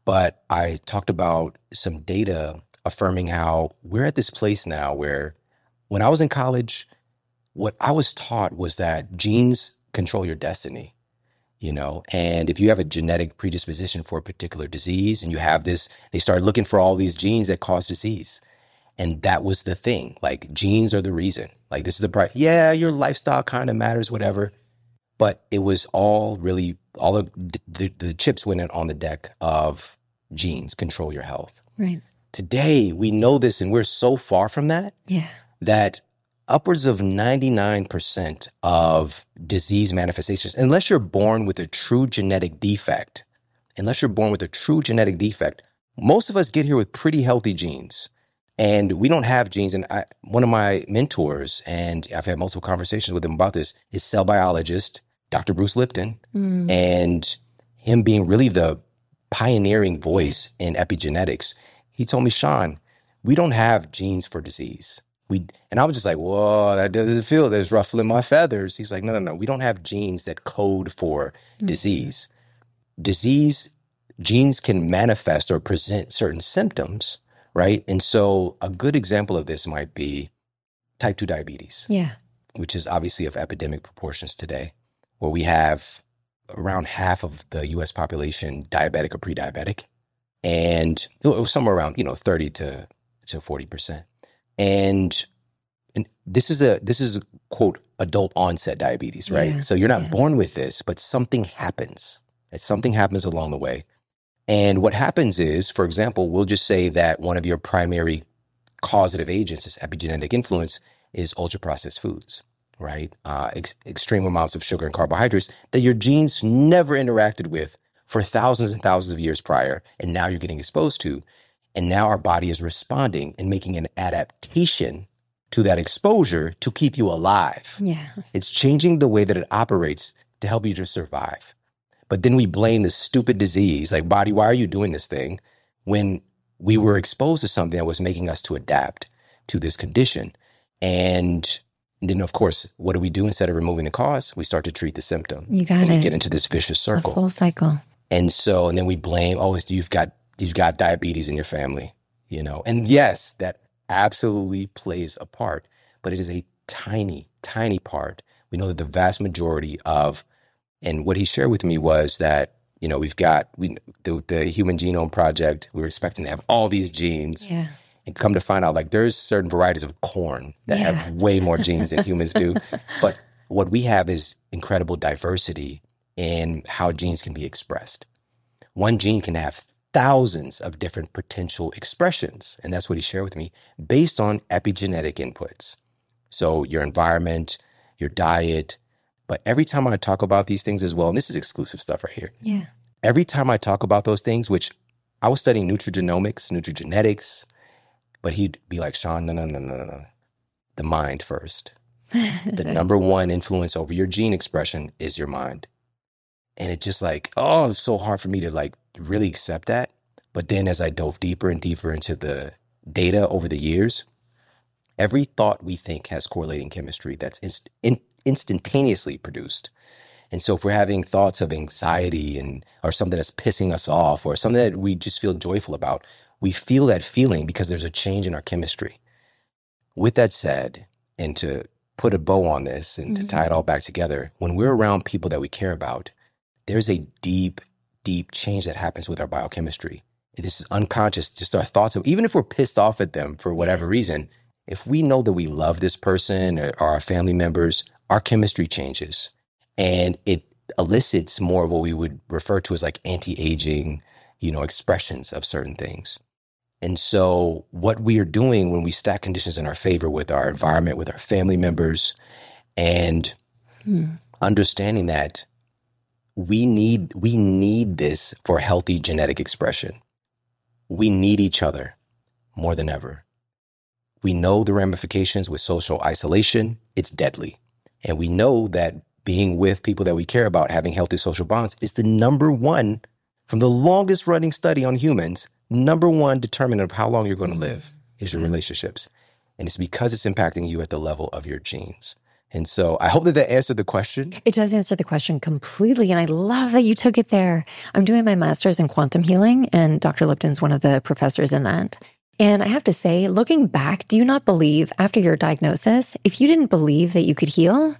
But I talked about some data affirming how we're at this place now where when I was in college, what I was taught was that genes control your destiny, you know, and if you have a genetic predisposition for a particular disease and you have this, they started looking for all these genes that cause disease. And that was the thing. Like, genes are the reason. Like, this is the price. Yeah, your lifestyle kind of matters, whatever. But it was all really, all of the, the, the chips went in on the deck of genes control your health. Right. Today, we know this, and we're so far from that, yeah. that upwards of ninety-nine percent of disease manifestations, unless you're born with a true genetic defect, unless you're born with a true genetic defect, most of us get here with pretty healthy genes. And we don't have genes. And I, one of my mentors, and I've had multiple conversations with him about this, is cell biologist, Doctor Bruce Lipton, mm. and him being really the pioneering voice in epigenetics. He told me, Sean, we don't have genes for disease. We and I was just like, whoa, that doesn't feel, there's ruffling my feathers. He's like, no, no, no. We don't have genes that code for mm. disease. Disease, genes can manifest or present certain symptoms. Right. And so a good example of this might be type two diabetes. Yeah. Which is obviously of epidemic proportions today, where we have around half of the U S population diabetic or pre-diabetic. And it was somewhere around, you know, thirty to forty percent. And, and this is a, this is a quote, adult onset diabetes, right? Yeah. So you're not yeah. born with this, but something happens. And something happens along the way. And what happens is, for example, we'll just say that one of your primary causative agents, this epigenetic influence, is ultra-processed foods, right? Uh, ex- extreme amounts of sugar and carbohydrates that your genes never interacted with for thousands and thousands of years prior, and now you're getting exposed to. And now our body is responding and making an adaptation to that exposure to keep you alive. Yeah. It's changing the way that it operates to help you to survive. But then we blame the stupid disease, like, body, why are you doing this thing? When we were exposed to something that was making us to adapt to this condition. And then, of course, what do we do instead of removing the cause? We start to treat the symptom. You got and it. We get into this vicious circle. A full cycle. And so, and then we blame, oh, you've got, you've got diabetes in your family, you know? And yes, that absolutely plays a part, but it is a tiny, tiny part. We know that the vast majority of, and what he shared with me was that, you know, we've got we the, the Human Genome Project. We were expecting to have all these genes. Yeah. And come to find out, like, there's certain varieties of corn that yeah. have way more genes than humans do. But what we have is incredible diversity in how genes can be expressed. One gene can have thousands of different potential expressions. And that's what he shared with me, based on epigenetic inputs. So your environment, your diet. But every time I talk about these things as well, and this is exclusive stuff right here. Yeah. Every time I talk about those things, which I was studying nutrigenomics, nutrigenetics, but he'd be like, Sean, no, no, no, no, no. The mind first. The number one influence over your gene expression is your mind. And it just like, oh, it's so hard for me to like really accept that. But then as I dove deeper and deeper into the data over the years, every thought we think has correlating chemistry that's inst- in, instantaneously produced. And so if we're having thoughts of anxiety and or something that's pissing us off or something that we just feel joyful about, we feel that feeling because there's a change in our chemistry. With that said, and to put a bow on this and mm-hmm. to tie it all back together, when we're around people that we care about, there's a deep, deep change that happens with our biochemistry. This is unconscious, just our thoughts of, even if we're pissed off at them for whatever reason, if we know that we love this person or our family members, our chemistry changes. And it elicits more of what we would refer to as like anti-aging, you know, expressions of certain things. And so what we are doing when we stack conditions in our favor with our environment, with our family members, and hmm. understanding that we need we need this for healthy genetic expression. We need each other more than ever. We know the ramifications with social isolation. It's deadly. And we know that being with people that we care about, having healthy social bonds, is the number one, from the longest running study on humans, number one determinant of how long you're going to live is your relationships. And it's because it's impacting you at the level of your genes. And so I hope that that answered the question. It does answer the question completely. And I love that you took it there. I'm doing my master's in quantum healing, and Doctor Lipton's one of the professors in that. And I have to say, looking back, do you not believe after your diagnosis, if you didn't believe that you could heal,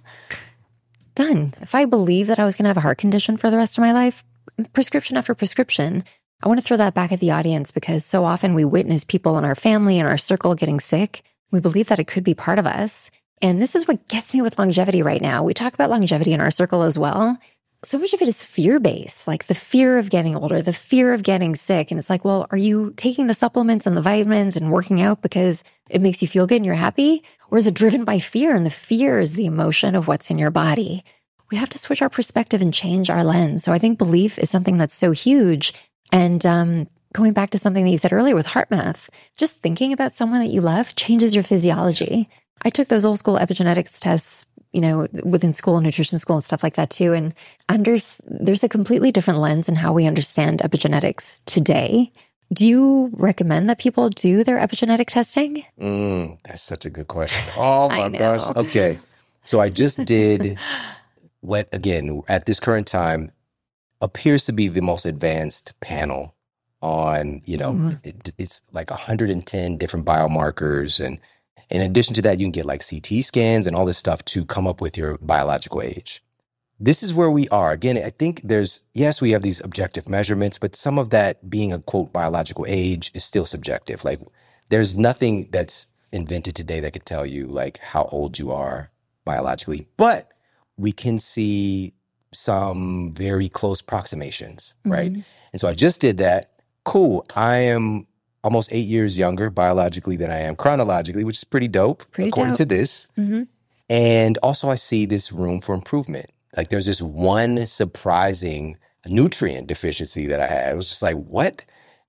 done. If I believed that I was going to have a heart condition for the rest of my life, prescription after prescription, I want to throw that back at the audience because so often we witness people in our family and our circle getting sick. We believe that it could be part of us. And this is what gets me with longevity right now. We talk about longevity in our circle as well. So much of it is fear-based, like the fear of getting older, the fear of getting sick. And it's like, well, are you taking the supplements and the vitamins and working out because it makes you feel good and you're happy? Or is it driven by fear? And the fear is the emotion of what's in your body. We have to switch our perspective and change our lens. So I think belief is something that's so huge. And um, going back to something that you said earlier with HeartMath, just thinking about someone that you love changes your physiology. I took those old school epigenetics tests, you know, within school, nutrition school and stuff like that too. And under, there's a completely different lens in how we understand epigenetics today. Do you recommend that people do their epigenetic testing? Mm, that's such a good question. Oh my gosh. Okay. So I just did what, again, at this current time, appears to be the most advanced panel on, you know, mm-hmm. it, it's like one hundred ten different biomarkers. And in addition to that, you can get like C T scans and all this stuff to come up with your biological age. This is where we are. Again, I think there's, yes, we have these objective measurements, but some of that being a quote biological age is still subjective. Like there's nothing that's invented today that could tell you like how old you are biologically, but we can see some very close approximations, right? Mm-hmm. And so I just did that. Cool. I am almost eight years younger biologically than I am chronologically, which is pretty dope, pretty according dope. to this. Mm-hmm. And also I see this room for improvement. Like there's this one surprising nutrient deficiency that I had. It was just like, what?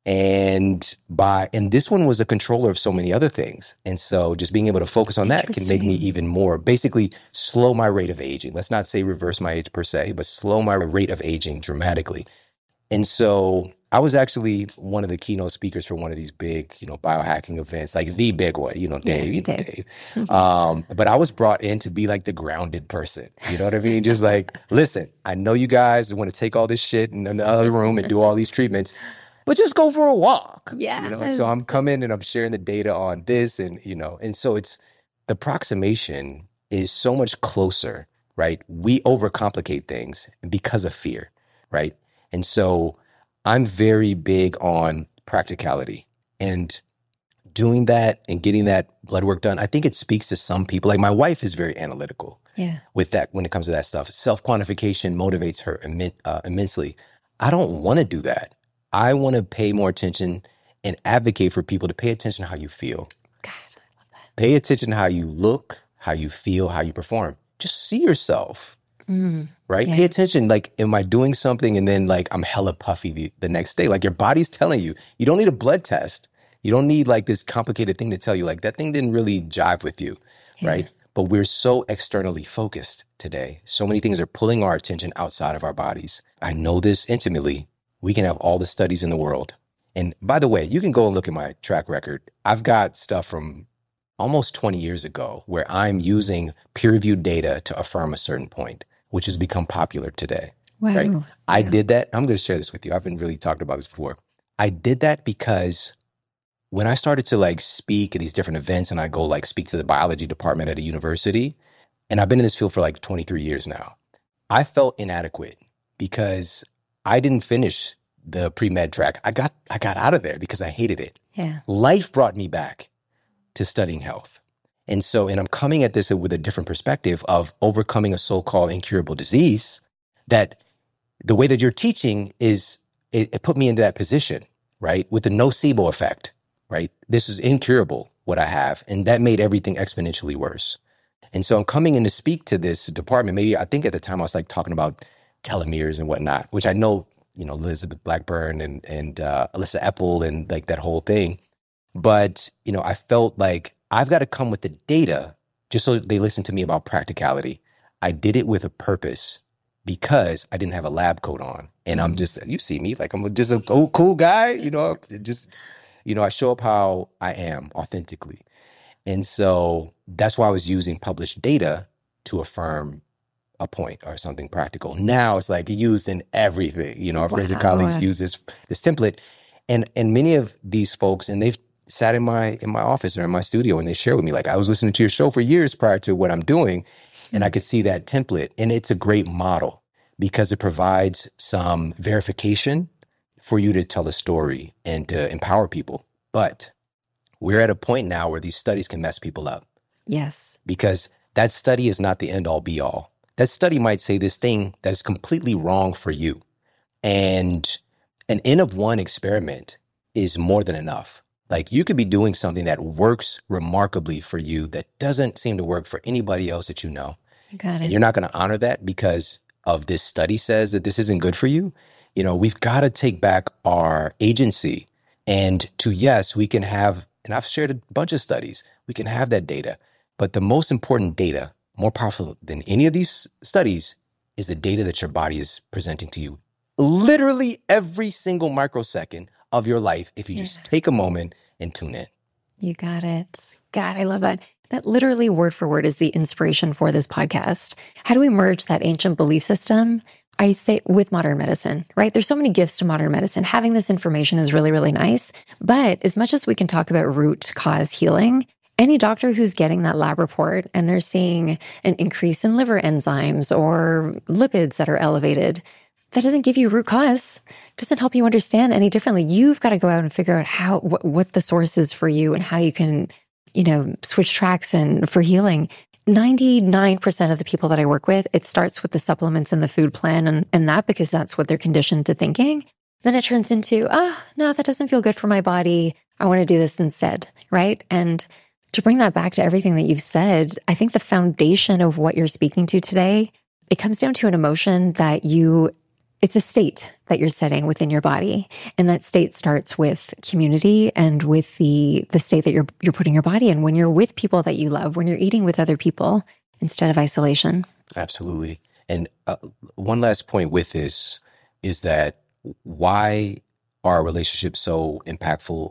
And by and this one was a controller of so many other things. And so just being able to focus on that can make me even more, basically slow my rate of aging. Let's not say reverse my age per se, but slow my rate of aging dramatically. And so I was actually one of the keynote speakers for one of these big, you know, biohacking events, like the big one, you know, Dave, yeah, you know, Dave. Dave. Um, but I was brought in to be like the grounded person. You know what I mean? Just like, listen, I know you guys want to take all this shit in the other room and do all these treatments, but just go for a walk. Yeah. You know, so I'm coming and I'm sharing the data on this and, you know, and so it's the approximation is so much closer, right? We overcomplicate things because of fear, right? And so I'm very big on practicality and doing that and getting that blood work done. I think it speaks to some people. Like my wife is very analytical yeah. with that when it comes to that stuff. Self-quantification motivates her imme- uh, immensely. I don't want to do that. I want to pay more attention and advocate for people to pay attention to how you feel. God, I love that. Pay attention to how you look, how you feel, how you perform. Just see yourself. Mm, right? Yeah. Pay attention. Like, am I doing something and then like I'm hella puffy the, the next day? Like your body's telling you. You don't need a blood test. You don't need like this complicated thing to tell you like that thing didn't really jive with you, yeah. right? But we're so externally focused today. So many things are pulling our attention outside of our bodies. I know this intimately. We can have all the studies in the world. And by the way, you can go and look at my track record. I've got stuff from almost twenty years ago where I'm using peer-reviewed data to affirm a certain point, which has become popular today. Wow. Right? Yeah. I did that. I'm going to share this with you. I haven't really talked about this before. I did that because when I started to like speak at these different events and I go like speak to the biology department at a university, and I've been in this field for like twenty-three years now, I felt inadequate because I didn't finish the pre-med track. I got I got out of there because I hated it. Yeah. Life brought me back to studying health. And so, and I'm coming at this with a different perspective of overcoming a so-called incurable disease, that the way that you're teaching is, it, it put me into that position, right? With the nocebo effect, right? This is incurable, what I have. And that made everything exponentially worse. And so I'm coming in to speak to this department. Maybe I think at the time I was like talking about telomeres and whatnot, which I know, you know, Elizabeth Blackburn and, and uh, Alyssa Epple and like that whole thing. But, you know, I felt like I've got to come with the data just so they listen to me about practicality. I did it with a purpose because I didn't have a lab coat on. And I'm just, you see me, like I'm just a cool, cool guy, you know, just, you know, I show up how I am authentically. And so that's why I was using published data to affirm a point or something practical. Now it's like used in everything. You know, our wow. friends and colleagues use this this template. And and many of these folks, and they've sat in my in my office or in my studio and they share with me, like, I was listening to your show for years prior to what I'm doing. And I could see that template. And it's a great model because it provides some verification for you to tell a story and to empower people. But we're at a point now where these studies can mess people up. Yes. Because that study is not the end all be all. That study might say this thing that is completely wrong for you. And an N of one experiment is more than enough. Like, you could be doing something that works remarkably for you that doesn't seem to work for anybody else that you know. Got it. And you're not going to honor that because of this study says that this isn't good for you. You know, we've got to take back our agency and to, yes, we can have, and I've shared a bunch of studies, we can have that data. But the most important data, more powerful than any of these studies, is the data that your body is presenting to you. Literally every single microsecond of your life, if you yeah. just take a moment and tune in. You got it. God, I love that. That literally word for word is the inspiration for this podcast. How do we merge that ancient belief system, I say, with modern medicine, right? There's so many gifts to modern medicine. Having this information is really, really nice. But as much as we can talk about root cause healing, any doctor who's getting that lab report and they're seeing an increase in liver enzymes or lipids that are elevated, that doesn't give you root cause, doesn't help you understand any differently. You've got to go out and figure out how, what, what the source is for you and how you can, you know, switch tracks and for healing. ninety-nine percent of the people that I work with, it starts with the supplements and the food plan and, and that because that's what they're conditioned to thinking. Then it turns into, oh, no, that doesn't feel good for my body. I want to do this instead, right? And to bring that back to everything that you've said, I think the foundation of what you're speaking to today, it comes down to an emotion that you It's a state that you're setting within your body. And that state starts with community and with the the state that you're you're putting your body in when you're with people that you love, when you're eating with other people instead of isolation. Absolutely. And uh, one last point with this is that why are relationships so impactful?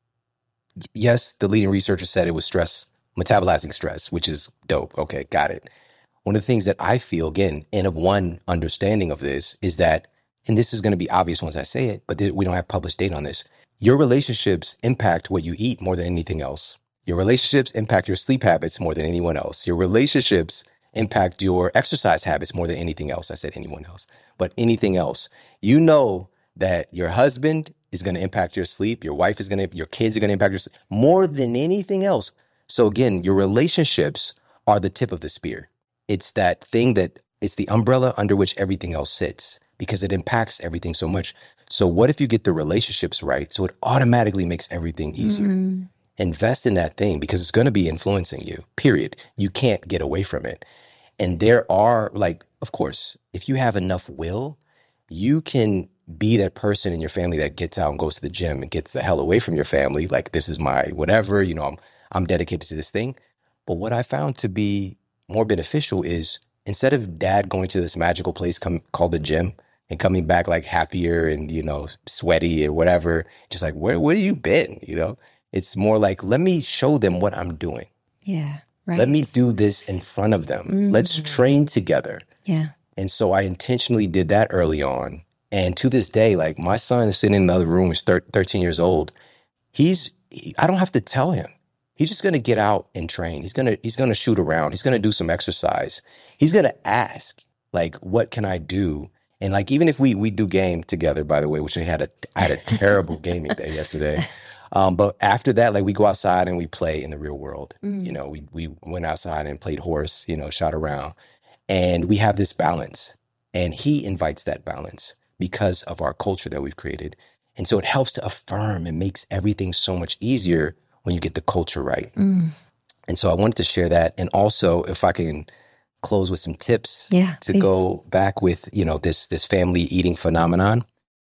Yes, the leading researcher said it was stress, metabolizing stress, which is dope. Okay, got it. One of the things that I feel, again, N of one understanding of this is that, and this is going to be obvious once I say it, but th- we don't have published data on this. Your relationships impact what you eat more than anything else. Your relationships impact your sleep habits more than anyone else. Your relationships impact your exercise habits more than anything else. I said anyone else, but anything else. You know that your husband is going to impact your sleep. Your wife is going to, your kids are going to impact your sleep more than anything else. So again, your relationships are the tip of the spear. It's that thing that it's the umbrella under which everything else sits because it impacts everything so much. So what if you get the relationships right? So it automatically makes everything easier. Mm-hmm. Invest in that thing because it's going to be influencing you, period. You can't get away from it. And there are, like, of course, if you have enough will, you can be that person in your family that gets out and goes to the gym and gets the hell away from your family. Like, this is my whatever, you know, I'm, I'm dedicated to this thing. But what I found to be more beneficial is instead of dad going to this magical place come, called the gym and coming back like happier and, you know, sweaty or whatever, just like, where, where have you been? You know, it's more like, let me show them what I'm doing. Yeah. Right. Let me do this in front of them. Mm-hmm. Let's train together. Yeah. And so I intentionally did that early on. And to this day, like, my son is sitting in the other room, he's thirteen years old. He's, he, I don't have to tell him. He's just going to get out and train. He's going to, he's going to shoot around. He's going to do some exercise. He's going to ask, like, what can I do? And like, even if we, we do game together, by the way, which I had a, I had a terrible gaming day yesterday. Um, but after that, like, we go outside and we play in the real world. Mm. You know, we, we went outside and played horse, you know, shot around, and we have this balance, and he invites that balance because of our culture that we've created. And so it helps to affirm and makes everything so much easier when you get the culture right. Mm. And so I wanted to share that. And also, if I can close with some tips yeah, to please. go back with, you know, this, this family eating phenomenon.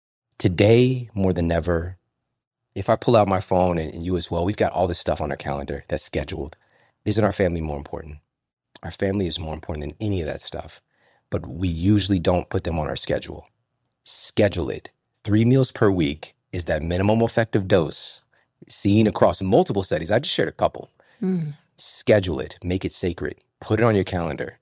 Today, more than ever, if I pull out my phone and, and you as well, we've got all this stuff on our calendar that's scheduled. Isn't our family more important? Our family is more important than any of that stuff. But we usually don't put them on our schedule. Schedule it. Three meals per week is that minimum effective dose seen across multiple studies. I just shared a couple. Mm. Schedule it. Make it sacred. Put it on your calendar.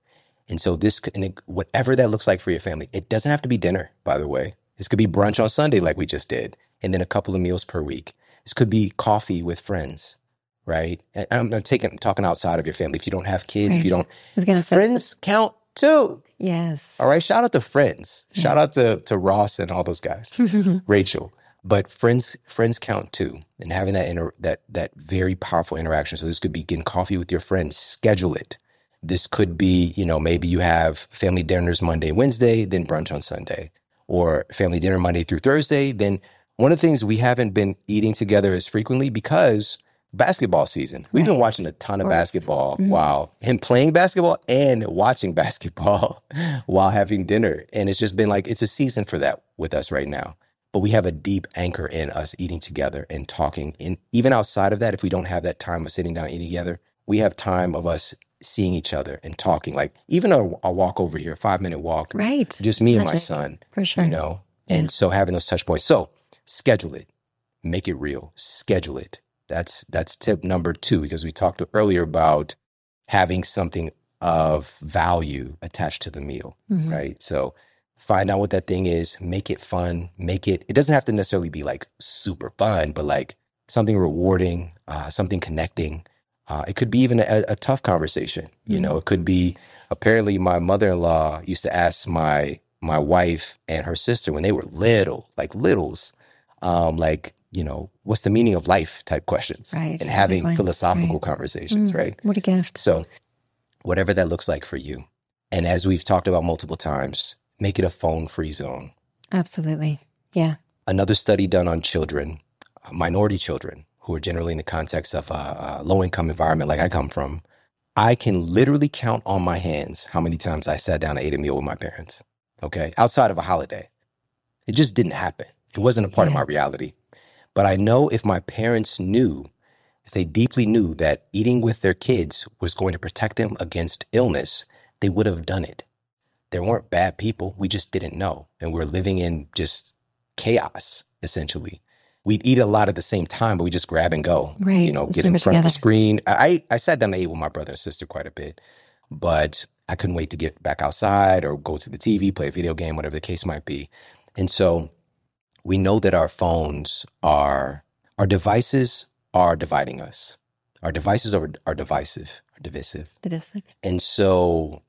And so this, and it, whatever that looks like for your family, it doesn't have to be dinner, by the way. This could be brunch on Sunday like we just did, and then a couple of meals per week. This could be coffee with friends, right? And I'm not taking, talking outside of your family. If you don't have kids, Right. if you don't, I was gonna say friends count too. yes. All right. Shout out to friends. Yeah. Shout out to, to Ross and all those guys, Rachel. But friends, friends count too, and having that inter, that that very powerful interaction. So this could be getting coffee with your friends. Schedule it. This could be, you know, maybe you have family dinners Monday, Wednesday, then brunch on Sunday, or family dinner Monday through Thursday. Then one of the things we haven't been eating together as frequently because basketball season. We've Right. been watching a ton of Sports. basketball Mhm. while him playing basketball and watching basketball while having dinner. And it's just been like, it's a season for that with us right now. But we have a deep anchor in us eating together and talking. And even outside of that, if we don't have that time of sitting down eating together, we have time of us seeing each other and talking. Like even a, a walk over here, five minute walk, Right. just me and my Magic. son, For sure. you know? Yeah. And so having those touch points. So schedule it, make it real, schedule it. That's, that's tip number two, because we talked earlier about having something of value attached to the meal, Mhm. right? So find out what that thing is, make it fun, make it, it doesn't have to necessarily be like super fun, but like something rewarding, uh, something connecting. Uh, it could be even a, a tough conversation. You Mhm. know, it could be, apparently my mother-in-law used to ask my, my wife and her sister when they were little, like littles, um, like, you know, what's the meaning of life type questions, Right. and having Big ones. philosophical Right. conversations, Mm. right? What a gift. So whatever that looks like for you. And as we've talked about multiple times, make it a phone-free zone. Absolutely. Yeah. Another study done on children, uh, minority children, who are generally in the context of a, a low-income environment like I come from, I can literally count on my hands how many times I sat down and ate a meal with my parents, okay? Outside of a holiday. It just didn't happen. It wasn't a part of Yeah. my reality. But I know if my parents knew, if they deeply knew that eating with their kids was going to protect them against illness, they would have done it. They weren't bad people. We just didn't know. And we're living in just chaos, essentially. We'd eat a lot at the same time, but we just grab and go. Right. You know, Let's get move in it front of the together. screen. I, I sat down and ate with my brother and sister quite a bit, but I couldn't wait to get back outside or go to the T V, play a video game, whatever the case might be. And so we know that our phones are, our devices are dividing us. Our devices are, are divisive, are divisive. Divisive. And so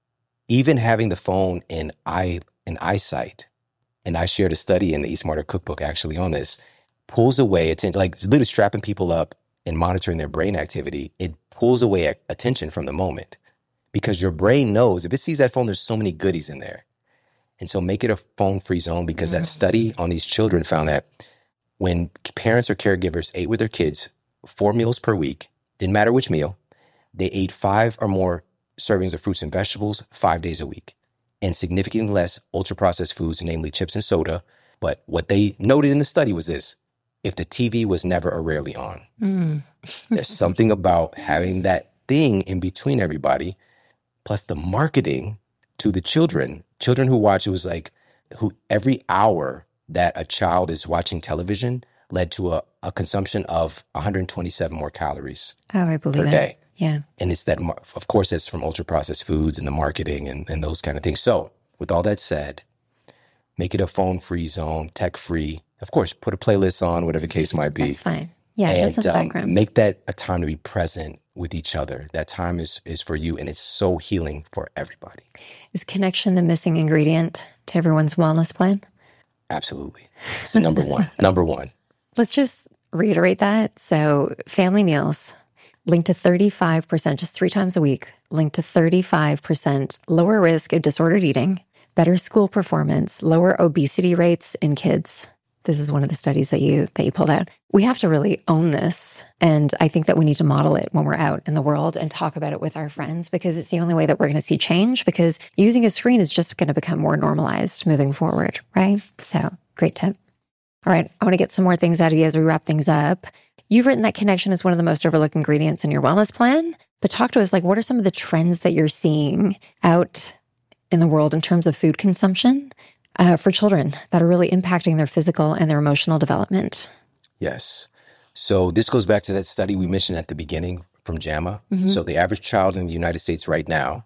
even having the phone in eye in eyesight, and I shared a study in the Eat Smarter cookbook actually on this, pulls away attention, like literally strapping people up and monitoring their brain activity. It pulls away a- attention from the moment, because your brain knows if it sees that phone, there's so many goodies in there. And so make it a phone-free zone, because that study on these children found that when parents or caregivers ate with their kids four meals per week, didn't matter which meal, they ate five or more servings of fruits and vegetables five days a week, and significantly less ultra-processed foods, namely chips and soda. But what they noted in the study was this: if the T V was never or rarely on. Mm. There's something about having that thing in between everybody, plus the marketing to the children. Children who watch, it was like, who every hour that a child is watching television led to a, a consumption of one hundred twenty-seven more calories Oh, I believe per it. day. Yeah. And it's that, mar- of course, it's from ultra processed foods and the marketing and, and those kind of things. So with all that said, make it a phone free zone, tech free. Of course, put a playlist on, whatever the case might be. That's fine. Yeah, that's in And the um, background. make that a time to be present with each other. That time is, is for you, and it's so healing for everybody. Is connection the missing ingredient to everyone's wellness plan? Absolutely. It's number one. Number one. Let's just reiterate that. So family meals linked to thirty-five percent, just three times a week, linked to thirty-five percent lower risk of disordered eating, better school performance, lower obesity rates in kids. This is one of the studies that you that you pulled out. We have to really own this. And I think that we need to model it when we're out in the world and talk about it with our friends, because it's the only way that we're going to see change, because using a screen is just going to become more normalized moving forward, right? So great tip. All right, I want to get some more things out of you as we wrap things up. You've written that connection is one of the most overlooked ingredients in your wellness plan, but talk to us, like, what are some of the trends that you're seeing out in the world in terms of food consumption uh, for children that are really impacting their physical and their emotional development? Yes. So this goes back to that study we mentioned at the beginning from JAMA. Mm-hmm. So the average child in the United States right now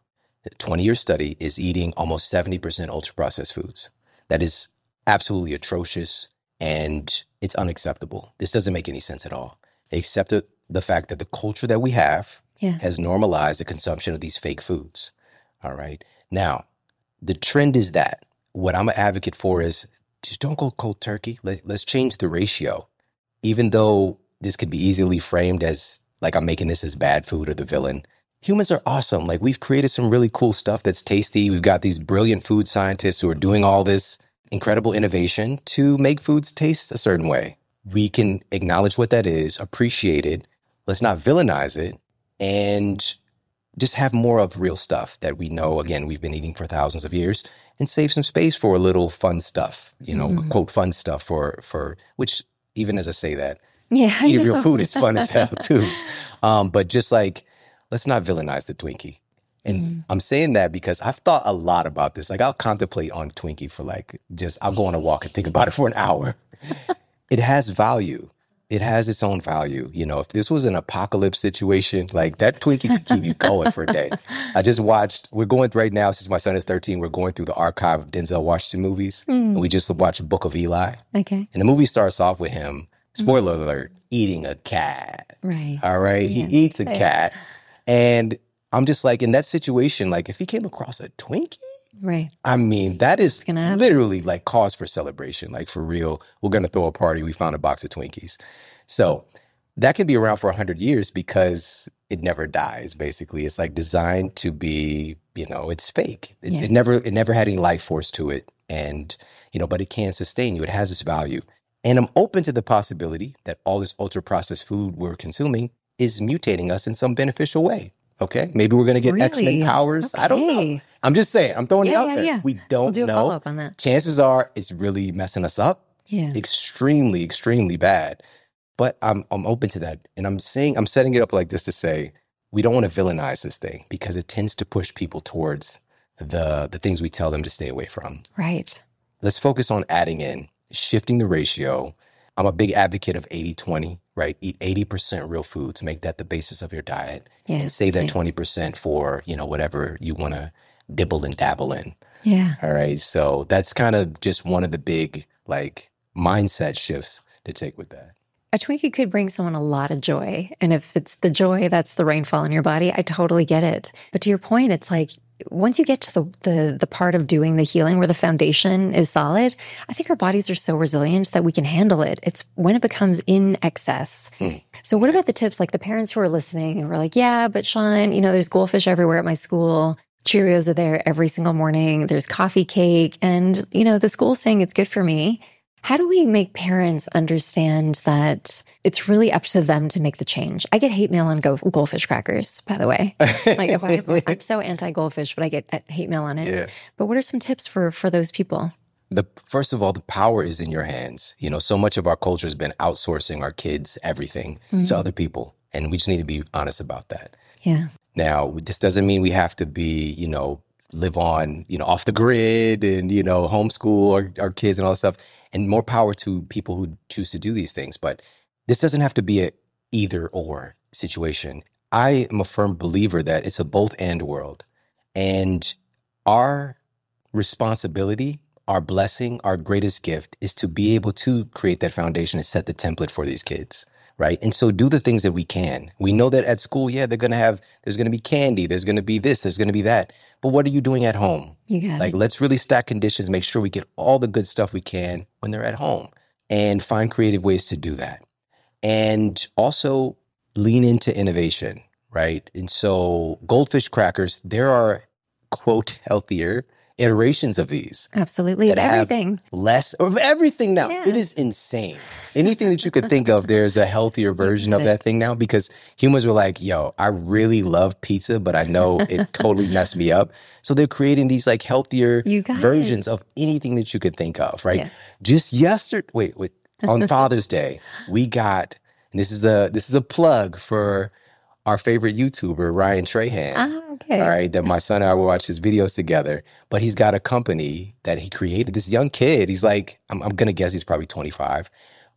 The twenty-year study is eating almost seventy percent ultra-processed foods. That is absolutely atrocious, and it's unacceptable. This doesn't make any sense at all, except the fact that the culture that we have Yeah. has normalized the consumption of these fake foods. All right. Now, the trend is that what I'm an advocate for is just don't go cold turkey. Let, let's change the ratio. Even though this could be easily framed as like I'm making this as bad food or the villain, humans are awesome. Like we've created some really cool stuff that's tasty. We've got these brilliant food scientists who are doing all this incredible innovation to make foods taste a certain way. We can acknowledge what that is, appreciate it. Let's not villainize it, and just have more of real stuff that we know, again, we've been eating for thousands of years, and save some space for a little fun stuff, you know, mm. quote, fun stuff for, for which even as I say that, yeah, eating real food is fun as hell too. Um, but just like, let's not villainize the Twinkie. And mm. I'm saying that because I've thought a lot about this. Like I'll contemplate on Twinkie for like, just, I'll go on a walk and think about it for an hour. It has value. It has its own value. You know, if this was an apocalypse situation, like that Twinkie could keep you going for a day. I just watched, we're going right now, since my son is thirteen, we're going through the archive of Denzel Washington movies. Mm. And we just watched Book of Eli. Okay. And the movie starts off with him, spoiler mm. alert, eating a cat. Right. All right. Yeah. He eats a cat. And I'm just like, in that situation, like if he came across a Twinkie, right. I mean, that is literally like cause for celebration. Like for real, we're going to throw a party. We found a box of Twinkies. So that can be around for one hundred years because it never dies, basically. It's like designed to be, you know, it's fake. It's, yeah. It never it never had any life force to it. And, you know, but it can sustain you. It has its value. And I'm open to the possibility that all this ultra-processed food we're consuming is mutating us in some beneficial way. Okay? Maybe we're going to get really? X-Men powers. Okay. I don't know. I'm just saying. I'm throwing yeah, it out yeah, there. Yeah. We don't we'll do a know. follow-up on that. Chances are it's really messing us up. Yeah. Extremely, extremely bad. But I'm I'm open to that. And I'm saying, I'm setting it up like this to say, we don't want to villainize this thing because it tends to push people towards the the things we tell them to stay away from. Right. Let's focus on adding in, shifting the ratio. I'm a big advocate of eighty twenty, right? Eat eighty percent real foods, make that the basis of your diet. Yeah, and save that twenty percent for, you know, whatever you want to dibble and dabble in. Yeah. All right. So that's kind of just one of the big like mindset shifts to take with that. A Twinkie could bring someone a lot of joy. And if it's the joy, that's the rainfall in your body, I totally get it. But to your point, it's like, once you get to the, the the part of doing the healing where the foundation is solid, I think our bodies are so resilient that we can handle it. It's when it becomes in excess. Hmm. So what about the tips? Like the parents who are listening and were like, yeah, but Sean, you know, there's goldfish everywhere at my school. Cheerios are there every single morning. There's coffee cake. And, you know, the school's saying it's good for me. How do we make parents understand that it's really up to them to make the change? I get hate mail on go- goldfish crackers, by the way. Like if I, I'm so anti-goldfish, but I get hate mail on it. Yeah. But what are some tips for, for those people? The first of all, the power is in your hands. You know, so much of our culture has been outsourcing our kids everything mm-hmm. to other people. And we just need to be honest about that. Yeah. Now, this doesn't mean we have to be, you know, live on, you know, off the grid and, you know, homeschool our, our kids and all that stuff. And more power to people who choose to do these things. But this doesn't have to be a either or situation. I am a firm believer that it's a both and world. And our responsibility, our blessing, our greatest gift is to be able to create that foundation and set the template for these kids. Right. And so do the things that we can. We know that at school, yeah, they're going to have, there's going to be candy, there's going to be this, there's going to be that. But what are you doing at home? You got like, it. Let's really stack conditions, make sure we get all the good stuff we can when they're at home and find creative ways to do that. And also lean into innovation. Right. And so goldfish crackers, there are, quote, healthier iterations of these. Absolutely. Of everything. Less of everything now. Yeah. It is insane. Anything that you could think of, there's a healthier version of that thing now because humans were like, yo, I really love pizza, but I know it totally messed me up. So they're creating these like healthier versions it. of anything that you could think of, right? Yeah. Just yesterday, wait, wait, on Father's Day, we got, and this is a, this is a plug for our favorite YouTuber, Ryan Trahan. Ah, okay. All right, that my son and I will watch his videos together. But he's got a company that he created. This young kid, he's like, I'm, I'm going to guess he's probably twenty-five.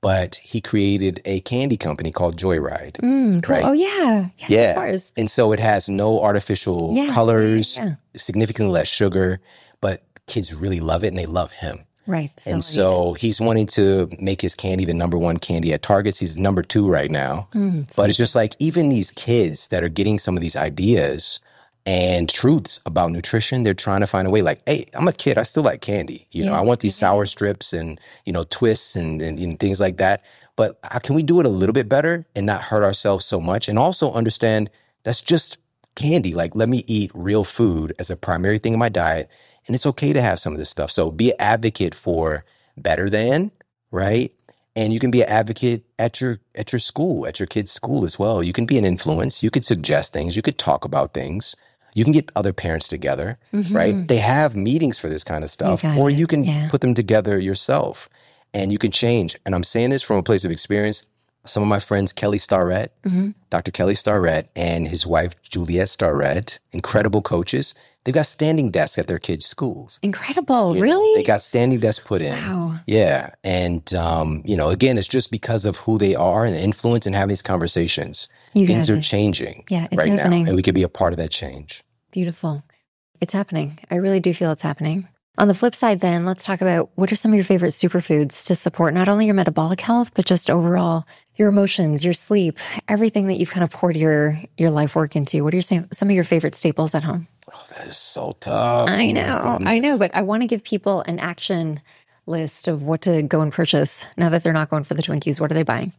but he created a candy company called Joyride. Mm, cool. Right? Oh, yeah. Yes, Yeah. of course. And so it has no artificial Yeah, colors, yeah, yeah. significantly less sugar, but kids really love it and they love him. Right. So And so he's wanting to make his candy the number one candy at Targets. He's number two right now. Mm, But it's just like even these kids that are getting some of these ideas and truths about nutrition, they're trying to find a way like, hey, I'm a kid. I still like candy. You know, Yeah. I want these sour strips and, you know, twists and, and, and things like that. But how can we do it a little bit better and not hurt ourselves so much? And also understand that's just candy. Like, let me eat real food as a primary thing in my diet. And it's okay to have some of this stuff. So be an advocate for better than, right? And you can be an advocate at your at your school, at your kid's school as well. You can be an influence. You could suggest things. You could talk about things. You can get other parents together, Mm-hmm. right? They have meetings for this kind of stuff. got Or it. you can Yeah. put them together yourself and you can change. And I'm saying this from a place of experience. Some of my friends, Kelly Starrett, Mm-hmm. Doctor Kelly Starrett, and his wife, Juliette Starrett, incredible coaches. They've got standing desks at their kids' schools. Incredible. You know, Really? they got standing desks put in. Wow. Yeah. And, um, you know, again, it's just because of who they are and the influence and having these conversations. You Things got are it. changing Yeah, it's right happening. now. And we could be a part of that change. Beautiful. It's happening. I really do feel it's happening. On the flip side, then, let's talk about what are some of your favorite superfoods to support not only your metabolic health, but just overall your emotions, your sleep, everything that you've kind of poured your your life work into. What are your, sa- some of your favorite staples at home? Oh, that is so tough. I Oh, my know, I know, goodness. but I want to give people an action list of what to go and purchase now that they're not going for the Twinkies. What are they buying?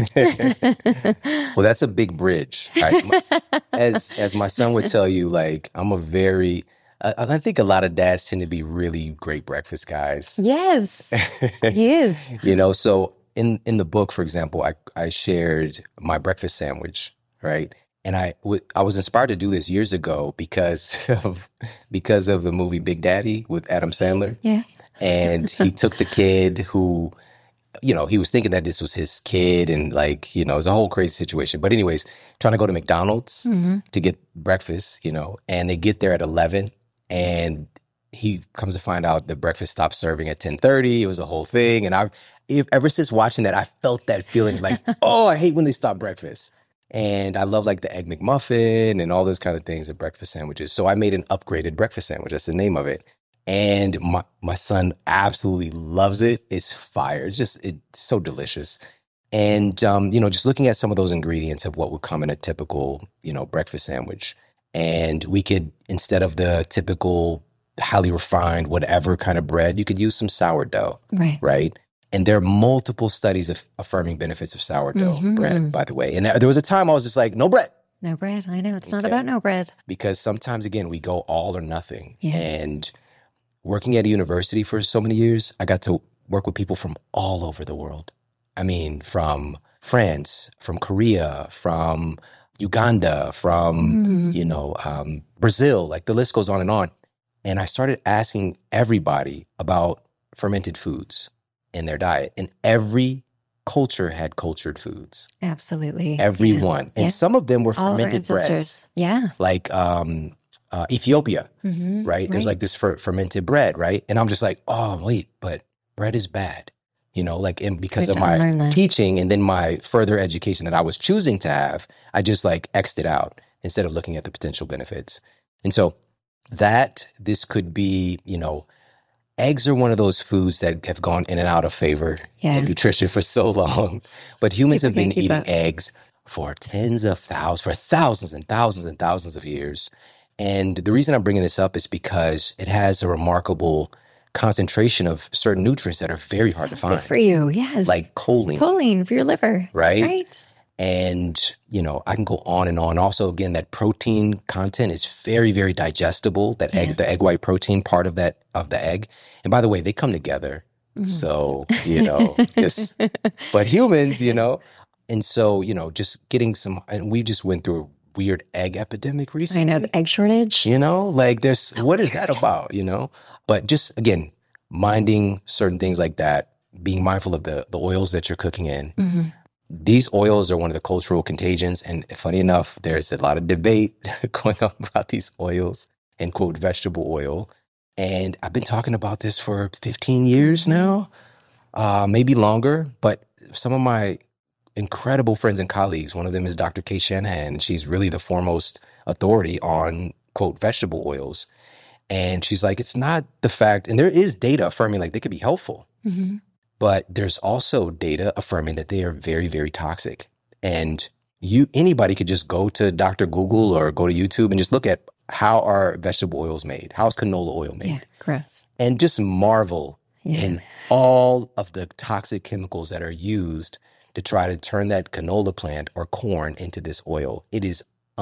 Well, that's a big bridge. Right? My- As as my son would tell you, like I'm a very, I, I think a lot of dads tend to be really great breakfast guys. Yes, he is. You know, so in in the book, for example, I I shared my breakfast sandwich, right? And I w- I was inspired to do this years ago because of because of the movie Big Daddy with Adam Sandler. Yeah. And he took the kid who, you know, he was thinking that this was his kid and like, you know, it was a whole crazy situation. But anyways, trying to go to McDonald's Mm-hmm. to get breakfast, you know, and they get there at eleven and he comes to find out the breakfast stopped serving at ten thirty. It was a whole thing. And I, if, ever since watching that, I felt that feeling like, oh, I hate when they stop breakfast. And I love like the Egg McMuffin and all those kind of things, the breakfast sandwiches. So I made an upgraded breakfast sandwich. That's the name of it. And my, my son absolutely loves it. It's fire. It's just, it's so delicious. And, um, you know, just looking at some of those ingredients of what would come in a typical, you know, breakfast sandwich. And we could, instead of the typical highly refined, whatever kind of bread, you could use some sourdough, Right. right? And there are multiple studies of affirming benefits of sourdough Mhm. bread, by the way. And there was a time I was just like, no bread. No bread. I know. It's not Okay. about no bread. Because sometimes, again, we go all or nothing. Yeah. And working at a university for so many years, I got to work with people from all over the world. I mean, from France, from Korea, from Uganda, from, Mhm. you know, um, Brazil, like the list goes on and on. And I started asking everybody about fermented foods in their diet. And every culture had cultured foods. Absolutely. Every Yeah. one. And Yeah. some of them were All of our fermented breads. ancestors. Yeah. Like um, uh, Ethiopia, Mm-hmm. right? There's like this fer- fermented bread, right? And I'm just like, oh, wait, but bread is bad. You know, like and because Good of to my unlearn that. teaching and then my further education that I was choosing to have, I just like X'd it out instead of looking at the potential benefits. And so that this could be, you know, eggs are one of those foods that have gone in and out of favor Yeah. in nutrition for so long. But humans People have been can't keep eating up. eggs for tens of thousands, for thousands and thousands and thousands of years. And the reason I'm bringing this up is because it has a remarkable concentration of certain nutrients that are very hard to So find, good for you. Yes. like choline, choline for your liver. right? Right. And, you know, I can go on and on. Also, again, that protein content is very, very digestible. That Yeah. egg, the egg white protein part of that, of the egg. And by the way, they come together. Mhm. So, you know, just, but humans, you know, and so, you know, just getting some, and we just went through a weird egg epidemic recently. I know the egg shortage. You know, like there's, So what is weird. that about, you know? But just, again, minding certain things like that, being mindful of the, the oils that you're cooking in. Mhm. These oils are one of the cultural contagions. And funny enough, there's a lot of debate going on about these oils and quote vegetable oil. And I've been talking about this for fifteen years now, uh, maybe longer. But some of my incredible friends and colleagues, one of them is Doctor Kay Shanahan. She's really the foremost authority on, quote, vegetable oils. And she's like, it's not the fact, and there is data affirming like they could be helpful, mm-hmm. but there's also data affirming that they are very, very toxic. And you, anybody could just go to Doctor Google or go to YouTube and just look at how are vegetable oils made? How's canola oil made? Yeah, gross. And just marvel yeah. in all of the toxic chemicals that are used to try to turn that canola plant or corn into this oil. It is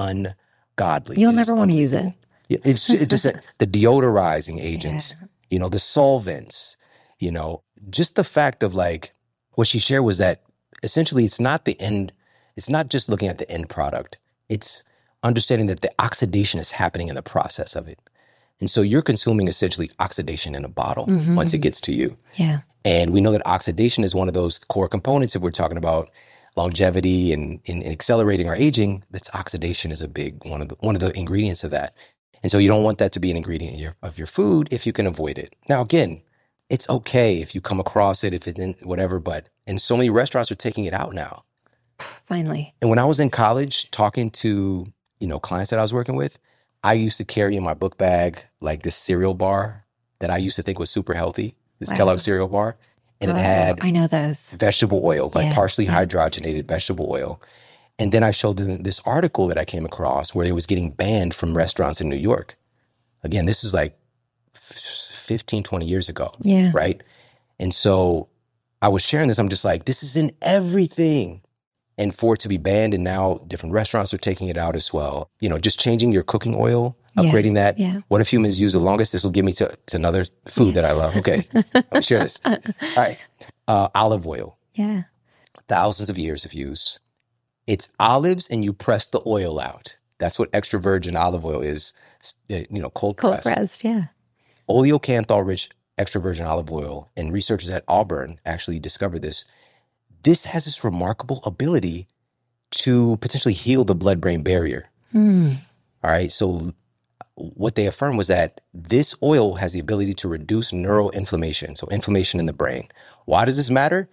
ungodly. You'll never want to use it. It's just, just a, the deodorizing agents, yeah. you know, the solvents, you know, just the fact of like what she shared was that essentially it's not the end. It's not just looking at the end product. It's understanding that the oxidation is happening in the process of it. And so you're consuming essentially oxidation in a bottle mm-hmm. once it gets to you. Yeah. And we know that oxidation is one of those core components if we're talking about longevity and, and, and accelerating our aging. That's oxidation is a big one of the one of the ingredients of that. And so you don't want that to be an ingredient of your, of your food if you can avoid it. Now, again, it's okay if you come across it, if it's in whatever, but and so many restaurants are taking it out now. Finally. And when I was in college talking to, you know, clients that I was working with, I used to carry in my book bag like this cereal bar that I used to think was super healthy, this wow. Kellogg cereal bar. And oh, it had I know those. vegetable oil, like yeah. partially hydrogenated vegetable oil. And then I showed them this article that I came across where it was getting banned from restaurants in New York. Again, this is like fifteen, twenty years ago, yeah. right? And so I was sharing this. I'm just like, this is in everything. And for it to be banned, and now different restaurants are taking it out as well. You know, just changing your cooking oil, upgrading yeah, that. Yeah. What if humans use the longest? This will get me to, to another food yeah. that I love. Okay, let me share this. All right. Uh, olive oil. Yeah. Thousands of years of use. It's olives and you press the oil out. That's what extra virgin olive oil is, you know, cold pressed. Cold pressed, yeah. Oleocanthal-rich extra virgin olive oil, and researchers at Auburn actually discovered this. This has this remarkable ability to potentially heal the blood-brain barrier. Mm. All right. So what they affirmed was that this oil has the ability to reduce neural inflammation. So inflammation in the brain. Why does this matter?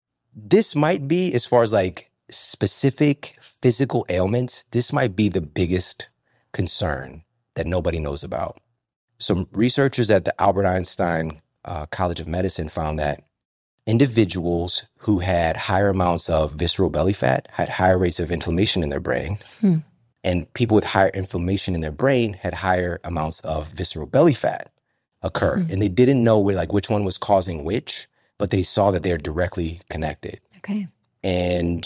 This might be, as far as like specific physical ailments, this might be the biggest concern that nobody knows about. Some researchers at the Albert Einstein uh, College of Medicine found that individuals who had higher amounts of visceral belly fat had higher rates of inflammation in their brain. Hmm. And people with higher inflammation in their brain had higher amounts of visceral belly fat occur. Hmm. And they didn't know like which one was causing which, but they saw that they're directly connected. Okay. And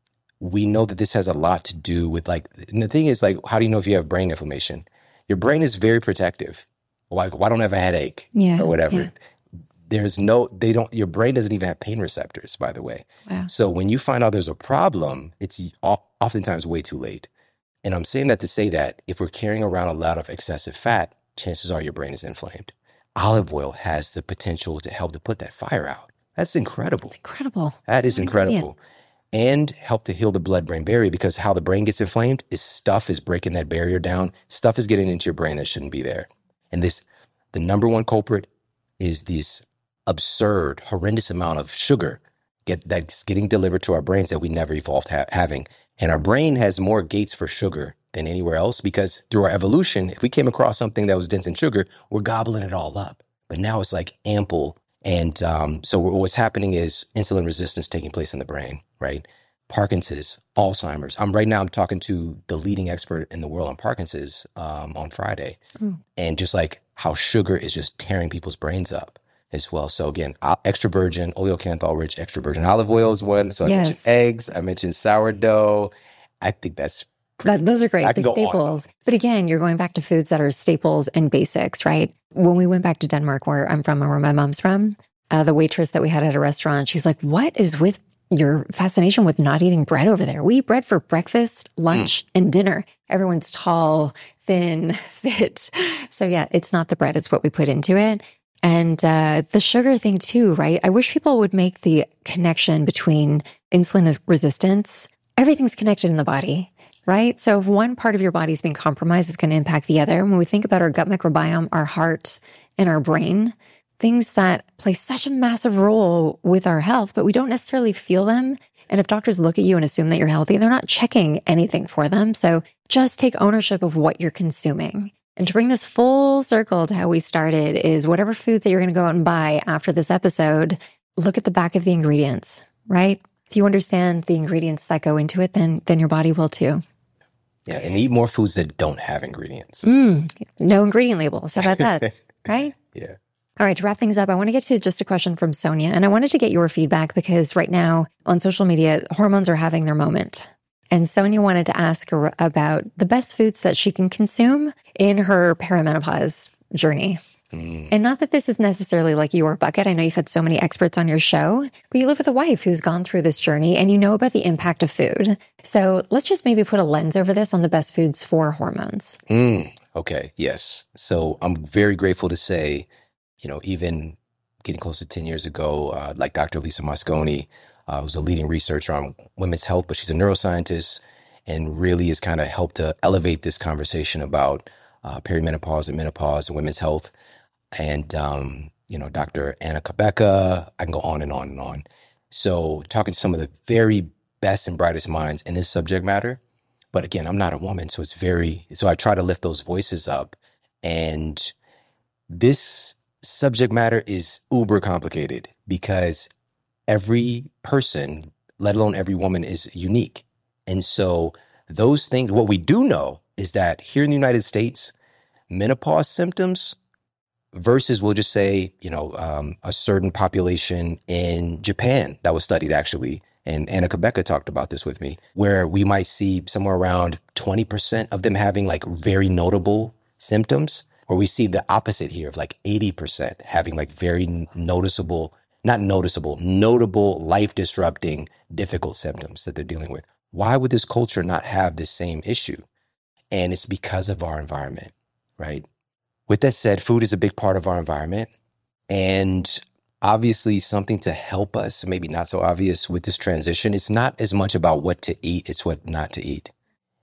we know that this has a lot to do with like, and the thing is like, how do you know if you have brain inflammation? Your brain is very protective. Like, why don't I have a headache yeah, or whatever? Yeah. There's no, they don't, your brain doesn't even have pain receptors, by the way. Wow. So when you find out there's a problem, it's oftentimes way too late. And I'm saying that to say that if we're carrying around a lot of excessive fat, chances are your brain is inflamed. Olive oil has the potential to help to put that fire out. That's incredible. It's incredible. That is incredible. And help to heal the blood-brain barrier, because how the brain gets inflamed is stuff is breaking that barrier down. Stuff is getting into your brain that shouldn't be there. And this, the number one culprit is this absurd, horrendous amount of sugar get, that's getting delivered to our brains that we never evolved ha- having. And our brain has more gates for sugar than anywhere else, because through our evolution, if we came across something that was dense in sugar, we're gobbling it all up. But now it's like ample. And um, so what's happening is insulin resistance taking place in the brain, right? Parkinson's, Alzheimer's. I'm right now, I'm talking to the leading expert in the world on Parkinson's um, on Friday. Mm. And just like how sugar is just tearing people's brains up as well. So again, extra virgin, oleocanthal rich, extra virgin olive oil is one. So I yes. mentioned eggs, I mentioned sourdough. I think that's pretty, that, those are great, the staples. But again, you're going back to foods that are staples and basics, right? When we went back to Denmark, where I'm from and where my mom's from, uh, the waitress that we had at a restaurant, she's like, what is with your fascination with not eating bread over there? We eat bread for breakfast, lunch, mm. and dinner. Everyone's tall, thin, fit. So yeah, it's not the bread, it's what we put into it. And uh, the sugar thing too, right? I wish people would make the connection between insulin resistance. Everything's connected in the body, right? So if one part of your body is being compromised, it's going to impact the other. When we think about our gut microbiome, our heart, and our brain, things that play such a massive role with our health, but we don't necessarily feel them. And if doctors look at you and assume that you're healthy, they're not checking anything for them. So just take ownership of what you're consuming. And to bring this full circle to how we started is whatever foods that you're going to go out and buy after this episode, look at the back of the ingredients, right? If you understand the ingredients that go into it, then then your body will too. Yeah, and eat more foods that don't have ingredients. Mm, no ingredient labels. How about that? Right? Yeah. All right, to wrap things up, I want to get to just a question from Sonia. And I wanted to get your feedback because right now on social media, hormones are having their moment. And Sonia wanted to ask her about the best foods that she can consume in her perimenopause journey. Mm. And not that this is necessarily like your bucket. I know you've had so many experts on your show, but you live with a wife who's gone through this journey and you know about the impact of food. So let's just maybe put a lens over this on the best foods for hormones. Mm. Okay, yes. So I'm very grateful to say, you know, even getting close to ten years ago, uh, like Doctor Lisa Mosconi, uh, who's a leading researcher on women's health, but she's a neuroscientist and really has kind of helped to elevate this conversation about uh, perimenopause and menopause and women's health. And, um, you know, Doctor Anna Cabeca, I can go on and on and on. So talking to some of the very best and brightest minds in this subject matter. But again, I'm not a woman, so it's very, so I try to lift those voices up. And this subject matter is uber complicated because every person, let alone every woman, is unique. And so those things, what we do know is that here in the United States, menopause symptoms versus, we'll just say, you know, um, a certain population in Japan that was studied actually, and Anna Cabeca talked about this with me, where we might see somewhere around twenty percent of them having like very notable symptoms, or we see the opposite here of like eighty percent having like very noticeable, not noticeable, notable, life-disrupting, difficult symptoms that they're dealing with. Why would this culture not have this same issue? And it's because of our environment, right? With that said, food is a big part of our environment, and obviously something to help us, maybe not so obvious with this transition. It's not as much about what to eat, it's what not to eat.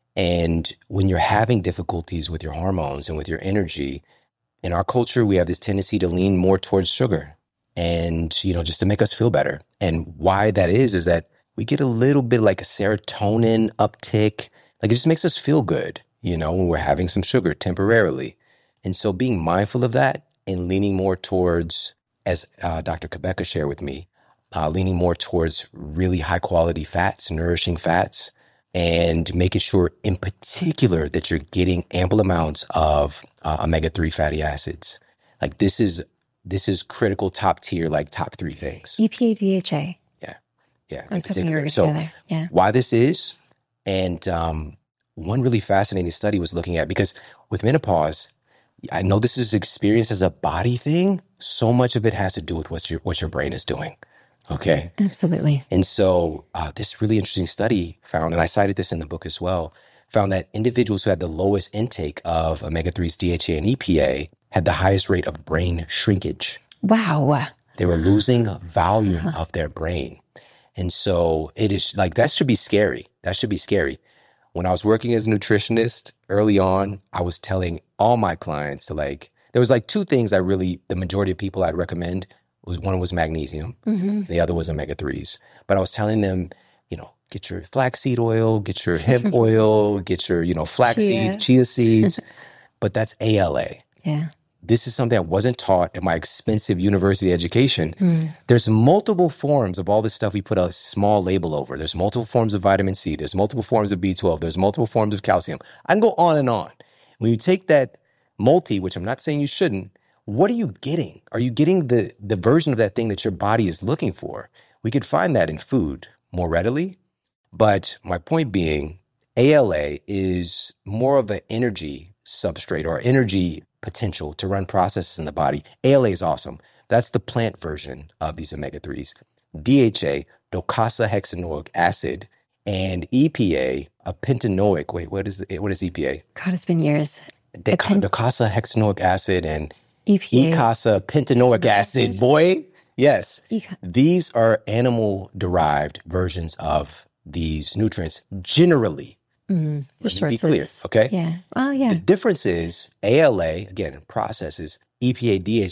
And when you're having difficulties with your hormones and with your energy, in our culture, we have this tendency to lean more towards sugar and, you know, just to make us feel better. And why that is, is that we get a little bit like a serotonin uptick. Like it just makes us feel good, you know, when we're having some sugar temporarily. And so being mindful of that and leaning more towards, as uh, Doctor Cabeca shared with me, uh, leaning more towards really high quality fats, nourishing fats, and making sure in particular that you're getting ample amounts of uh, omega three fatty acids. Like this is, this is critical, top tier, like top three things. E P A, D H A. Yeah. Yeah. I was hoping you were going to so go there. Yeah. Why this is, and um, one really fascinating study was looking at, because with menopause, I know this is experienced as a body thing. So much of it has to do with what your what your brain is doing. Okay. Absolutely. And so uh, this really interesting study found, and I cited this in the book as well, found that individuals who had the lowest intake of omega threes, D H A, and E P A had the highest rate of brain shrinkage. Wow. They were losing volume of their brain. And so it is like, that should be scary. That should be scary. When I was working as a nutritionist early on, I was telling all my clients to like, there was like two things I really, the majority of people I'd recommend was, one was magnesium, mm-hmm. and the other was omega threes. But I was telling them, you know, get your flaxseed oil, get your hemp oil, get your, you know, flax chia. seeds, chia seeds. But that's A L A. Yeah. This is something I wasn't taught in my expensive university education. Mm. There's multiple forms of all this stuff we put a small label over. There's multiple forms of vitamin C. There's multiple forms of B twelve. There's multiple forms of calcium. I can go on and on. When you take that multi, which I'm not saying you shouldn't, what are you getting? Are you getting the, the version of that thing that your body is looking for? We could find that in food more readily. But my point being, A L A is more of an energy substrate or energy potential to run processes in the body. A L A is awesome. That's the plant version of these omega threes. D H A, docosahexaenoic acid, and E P A, a pentanoic. Wait, what is it? What is E P A? God, it's been years. De- pen- docosahexaenoic acid and E P A. Icosapentanoic pentanoic acid. acid. Boy, yes. Eca- These are animal-derived versions of these nutrients generally. Mm, Let me be clear, okay? Yeah. Oh, yeah. The difference is A L A, again, processes, E P A, D H A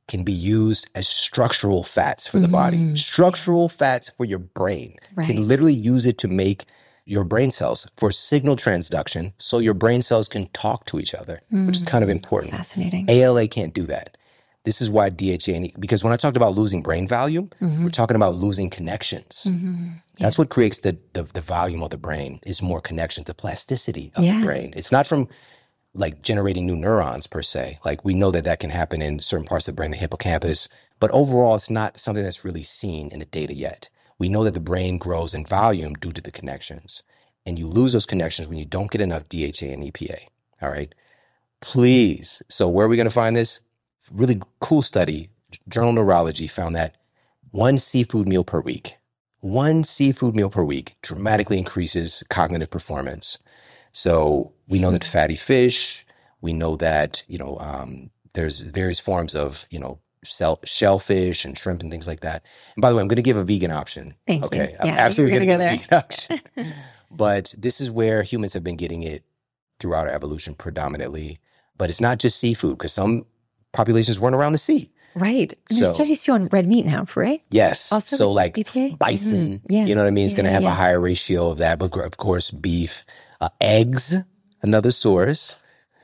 can be used as structural fats for the Mm-hmm. body. Structural fats for your brain. Right. Can literally use it to make your brain cells for signal transduction so your brain cells can talk to each other, mm. which is kind of important. Fascinating. A L A can't do that. This is why D H A, and E, because when I talked about losing brain volume, mm-hmm. we're talking about losing connections. Mm-hmm. Yeah. That's what creates the, the the volume of the brain, is more connections, the plasticity of yeah. the brain. It's not from like generating new neurons per se. Like we know that that can happen in certain parts of the brain, the hippocampus, but overall it's not something that's really seen in the data yet. We know that the brain grows in volume due to the connections, and you lose those connections when you don't get enough D H A and E P A. All right, please. So where are we going to find this? Really cool study. Journal of Neurology found that one seafood meal per week, one seafood meal per week dramatically increases cognitive performance. So we know that fatty fish, we know that, you know, um, there's various forms of, you know, shell, shellfish and shrimp and things like that. And by the way, I'm going to give a vegan option. Thank okay, you. I'm yeah, absolutely going to go give there. a vegan option. But this is where humans have been getting it throughout our evolution predominantly. But it's not just seafood, because some populations weren't around the sea. Right. And So- there's studies too on red meat now, right? Yes. Also so with like E P A? bison, Mhm. Yeah. you know what I mean? It's Yeah, going to have yeah. a higher ratio of that. But gr- of course, beef, uh, eggs, another source.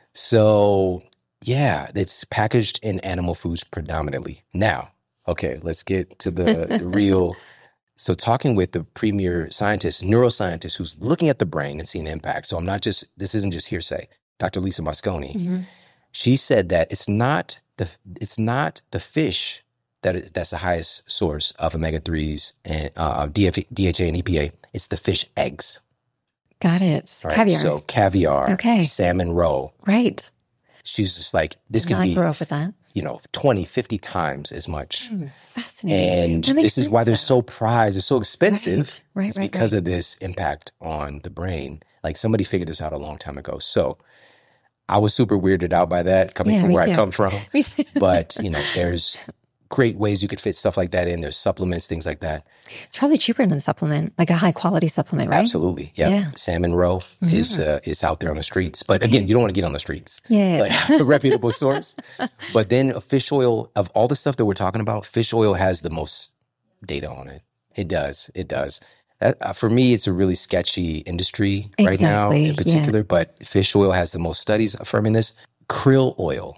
So yeah, it's packaged in animal foods predominantly. Now, okay, let's get to the, the real. So talking with the premier scientist, neuroscientist, who's looking at the brain and seeing the impact. So I'm not just, this isn't just hearsay. Doctor Lisa Mosconi, Mhm. she said that it's not the it's not the fish that is, that's the highest source of omega threes and uh, D F, D H A and E P A. It's the fish eggs. Got it. All right? Caviar. So caviar, Okay. salmon roe. right. She's just like, this Did could not be, grow up with that. you know, twenty, fifty times as much. Mm, fascinating. And That makes this is why sense, they're though. so prized. It's so expensive. Right, right, It's right, because right. of this impact on the brain. Like somebody figured this out a long time ago. So I was super weirded out by that coming Yeah, from me where too. I come from. Me too. But, you know, there's great ways you could fit stuff like that in. There's supplements, things like that. It's probably cheaper than a supplement, like a high quality supplement, right? Absolutely. Yep. Yeah. Salmon roe is uh, is out there on the streets. But again, you don't want to get on the streets. Yeah. Like a reputable source. But then fish oil, of all the stuff that we're talking about, fish oil has the most data on it. It does. It does. That, uh, for me, it's a really sketchy industry right now Exactly, in particular, but fish oil has the most studies affirming this. Krill oil.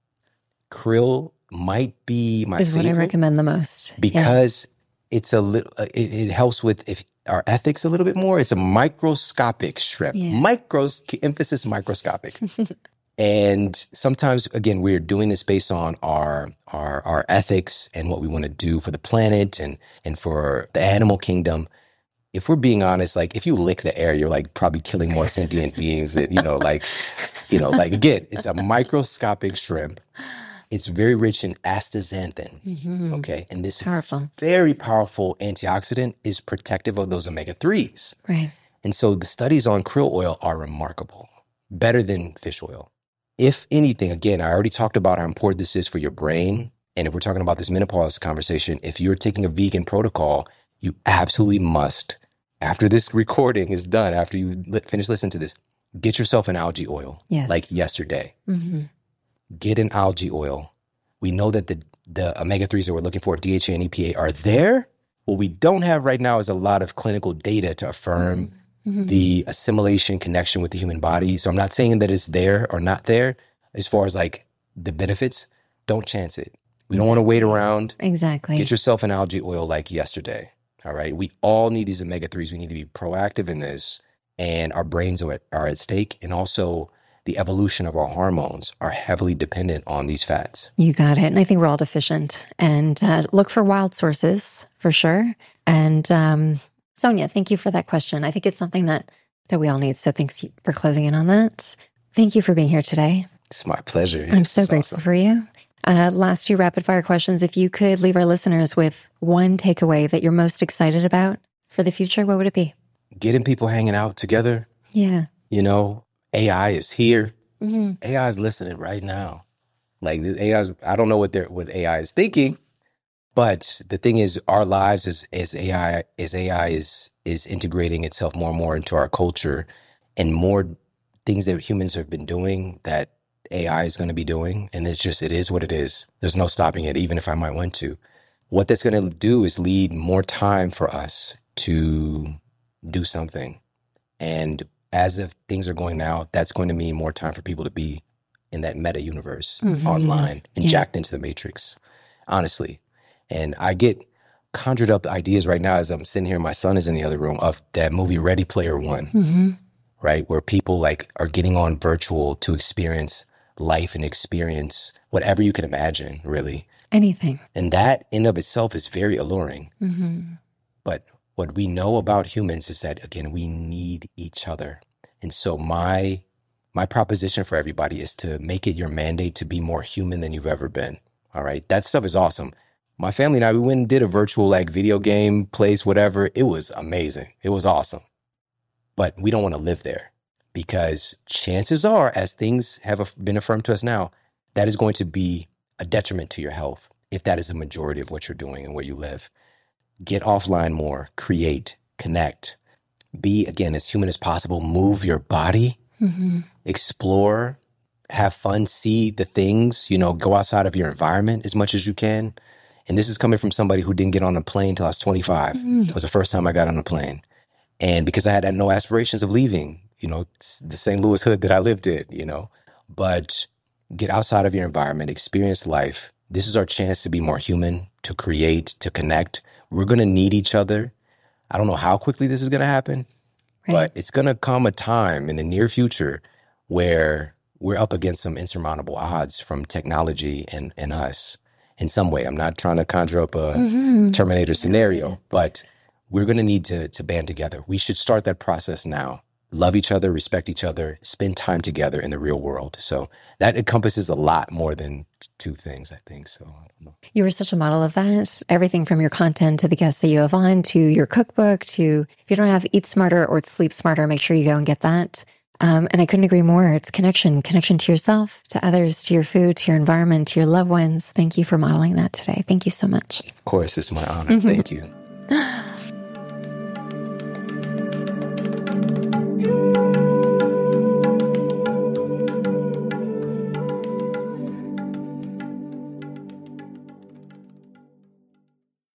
Krill might be my is what I favorite recommend the most. Yeah. because it's a little, it, it helps with if our ethics a little bit more. It's a microscopic shrimp. Yeah. Micros, emphasis microscopic. And sometimes, again, we're doing this based on our our our ethics and what we want to do for the planet and and for the animal kingdom. If we're being honest, like if you lick the air, you're like probably killing more sentient beings that, you know, like, you know, like again, it's a microscopic shrimp. It's very rich in astaxanthin. Mhm. Okay. And this Powerful. very powerful antioxidant is protective of those omega threes. Right. And so the studies on krill oil are remarkable, better than fish oil. If anything, again, I already talked about how important this is for your brain. And if we're talking about this menopause conversation, if you're taking a vegan protocol, you absolutely must, after this recording is done, after you li- finish listening to this, get yourself an algae oil, Yes. like yesterday. hmm Get an algae oil. We know that the, the omega threes that we're looking for, D H A and E P A, are there. What we don't have right now is a lot of clinical data to affirm Mhm. the assimilation connection with the human body. So I'm not saying that it's there or not there. As far as like the benefits, don't chance it. We don't want to wait around. Exactly. Get yourself an algae oil like yesterday. All right. We all need these omega threes. We need to be proactive in this. And our brains are at, are at stake. And also the evolution of our hormones are heavily dependent on these fats. You got it. And I think we're all deficient. And uh, look for wild sources for sure. And um, Sonia, thank you for that question. I think it's something that, that we all need. So thanks for closing in on that. Thank you for being here today. It's my pleasure. I'm so It's grateful awesome. for you. Uh, last two rapid fire questions. If you could leave our listeners with one takeaway that you're most excited about for the future, what would it be? Getting people hanging out together. Yeah. You know, A I is here. hmm A I is listening right now. Like the A I, is, I don't know what they're what A I is thinking, but the thing is, our lives as as A I as A I is is integrating itself more and more into our culture, and more things that humans have been doing that A I is going to be doing. And it's just, it is what it is. There's no stopping it, even if I might want to. What that's going to do is lead more time for us to do something. And as if things are going now, that's going to mean more time for people to be in that meta universe, mm-hmm. online and yeah. jacked into the matrix, honestly. And I get conjured up ideas right now as I'm sitting here, my son is in the other room, of that movie Ready Player One, mm-hmm. right? Where people like are getting on virtual to experience life and experience whatever you can imagine, really. Anything. And that in of itself is very alluring. Mm-hmm. But what we know about humans is that, again, we need each other. And so my my proposition for everybody is to make it your mandate to be more human than you've ever been. All right. That stuff is awesome. My family and I, we went and did a virtual like video game place, whatever. It was amazing. It was awesome. But we don't want to live there, because chances are, as things have been affirmed to us now, that is going to be a detriment to your health if that is the majority of what you're doing and where you live. Get offline more, create, connect, be, again, as human as possible, move your body, mm-hmm. explore, have fun, see the things, you know, go outside of your environment as much as you can. And this is coming from somebody who didn't get on a plane until I was twenty-five. Mm-hmm. It was the first time I got on a plane. And because I had no aspirations of leaving, you know, the Saint Louis hood that I lived in, you know, but get outside of your environment, experience life. This is our chance to be more human, to create, to connect. We're going to need each other. I don't know how quickly this is going to happen, right. but it's going to come a time in the near future where we're up against some insurmountable odds from technology and, and us in some way. I'm not trying to conjure up a mm-hmm. Terminator scenario, but we're going to need to to band together. We should start that process now. Love each other, respect each other, spend time together in the real world. So that encompasses a lot more than two things, I think. So I don't know. You were such a model of that. Everything from your content to the guests that you have on, to your cookbook, to if you don't have Eat Smarter or Sleep Smarter, make sure you go and get that. Um, and I couldn't agree more. It's connection, connection to yourself, to others, to your food, to your environment, to your loved ones. Thank you for modeling that today. Thank you so much. Of course, it's my honor. Thank you.